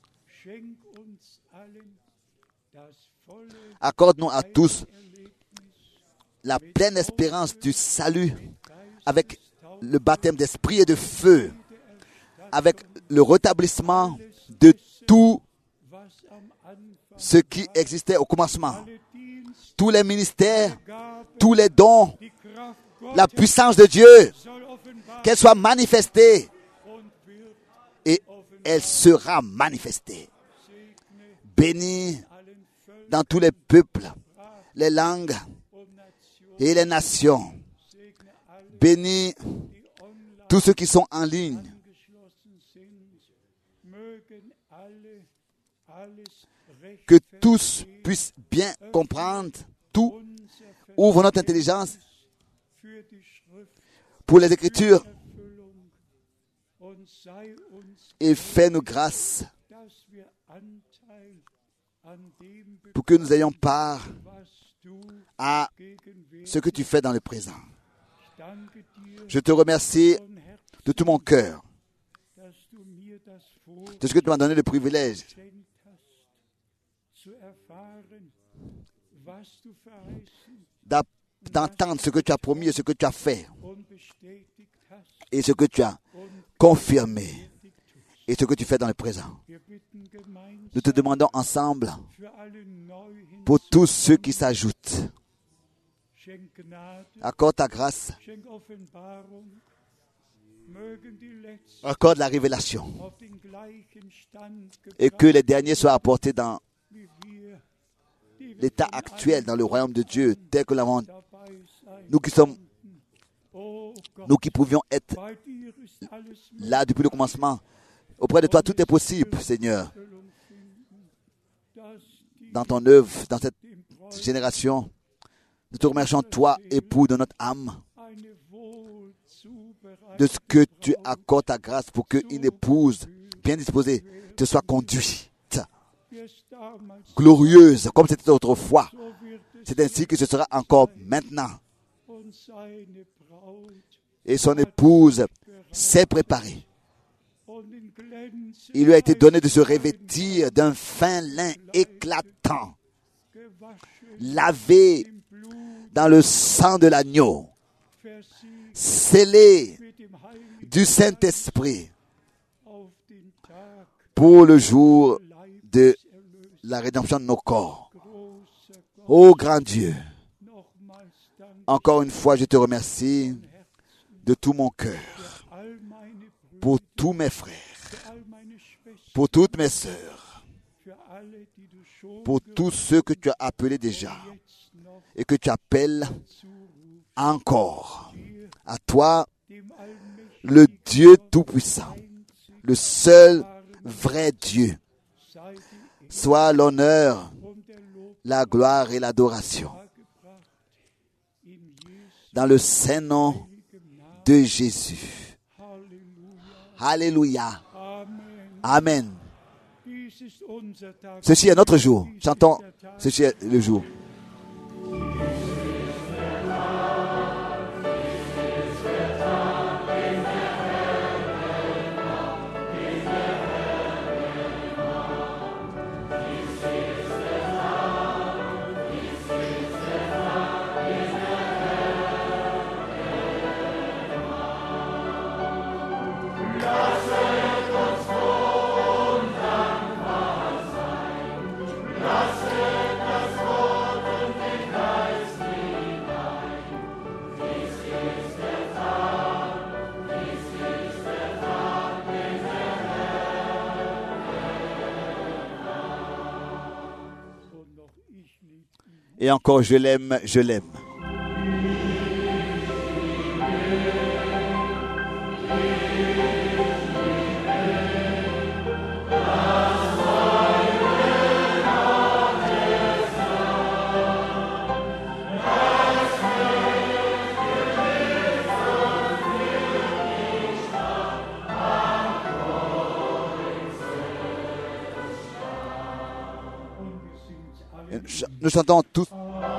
Speaker 1: Accorde-nous à tous la pleine espérance du salut avec le baptême d'esprit et de feu, avec le rétablissement de tout ce qui existait au commencement. Tous les ministères, tous les dons, la puissance de Dieu, qu'elle soit manifestée et elle sera manifestée. Bénis dans tous les peuples, les langues et les nations. Bénis tous ceux qui sont en ligne. Que tous puissent bien comprendre tout. Ouvre notre intelligence pour les Écritures et fais-nous grâce pour que nous ayons part à ce que tu fais dans le présent. Je te remercie de tout mon cœur de ce que tu m'as donné le privilège d'entendre ce que tu as promis et ce que tu as fait et ce que tu as confirmé et ce que tu fais dans le présent. Nous te demandons ensemble pour tous ceux qui s'ajoutent. Accorde ta grâce. Accorde la révélation. Et que les derniers soient apportés dans l'état actuel, dans le royaume de Dieu, tel que l'avons. Nous qui sommes Nous qui pouvions être là depuis le commencement. Auprès de toi, tout est possible, Seigneur. Dans ton œuvre, dans cette génération, nous te remercions, toi, époux de notre âme, de ce que tu accordes ta grâce pour qu'une épouse bien disposée te soit conduite, glorieuse, comme c'était autrefois. C'est ainsi que ce sera encore maintenant. Et son épouse s'est préparée. Il lui a été donné de se revêtir d'un fin lin éclatant, lavé dans le sang de l'agneau, scellé du Saint-Esprit pour le jour de la rédemption de nos corps. Ô grand Dieu, encore une fois, je te remercie de tout mon cœur pour tous mes frères, pour toutes mes sœurs, pour tous ceux que tu as appelés déjà et que tu appelles encore. À toi, le Dieu Tout-Puissant, le seul vrai Dieu, soit l'honneur, la gloire et l'adoration. Dans le saint nom de Jésus. Alléluia. Amen. Ceci est notre jour. Chantons, ceci est le jour. Et encore, je l'aime, je l'aime. Nous chantons tous.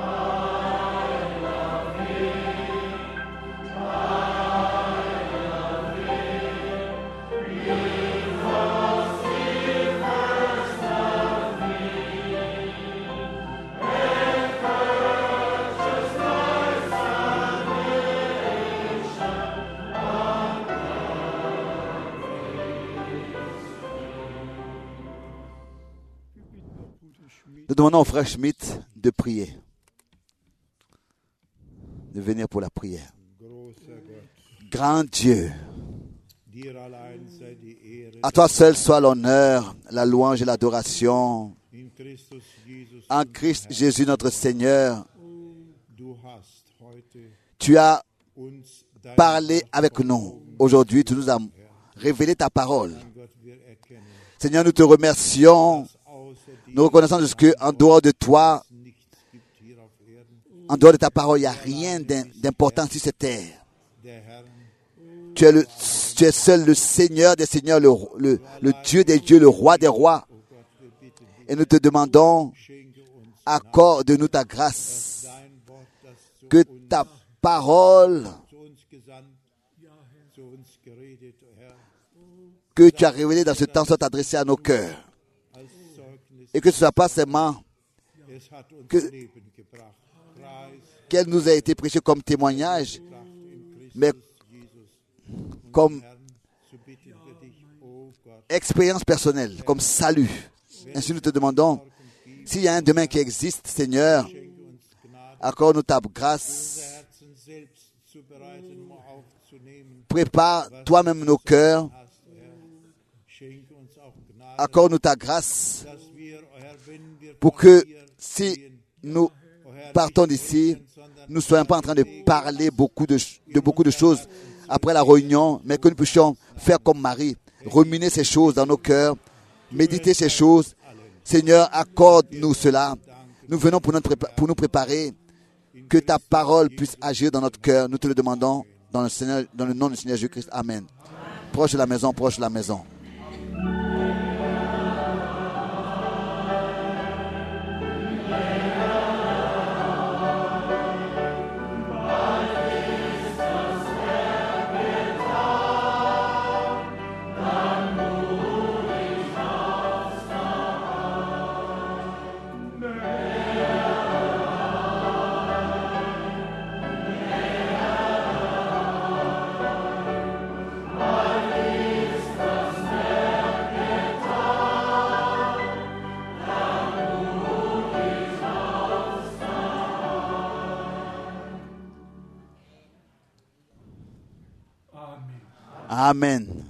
Speaker 1: Nous demandons au frère Schmidt de prier, de venir pour la prière. Grand Dieu, à toi seul soit l'honneur, la louange et l'adoration. En Christ Jésus notre Seigneur, tu as parlé avec nous. Aujourd'hui, tu nous as révélé ta parole. Seigneur, nous te remercions. Nous reconnaissons de ce qu'en dehors de toi, en dehors de ta parole, il n'y a rien d'important sur cette terre. Tu es seul le Seigneur des Seigneurs, le Dieu des dieux, le Roi des rois. Et nous te demandons, accorde-nous ta grâce, que ta parole que tu as révélée dans ce temps soit adressée à nos cœurs. Et que ce ne soit pas seulement qu'elle nous a été prêchée comme témoignage, mais comme expérience personnelle, comme salut. Ainsi nous te demandons, s'il y a un demain qui existe, Seigneur, accorde-nous ta grâce. Prépare toi-même nos cœurs. Accorde-nous ta grâce pour que si nous partons d'ici, nous ne soyons pas en train de parler beaucoup de choses après la réunion, mais que nous puissions faire comme Marie, ruminer ces choses dans nos cœurs, méditer ces choses. Seigneur, accorde-nous cela. Nous venons pour nous préparer, que ta parole puisse agir dans notre cœur. Nous te le demandons dans le nom du Seigneur Jésus-Christ. Amen. Proche de la maison, proche de la maison. Amen.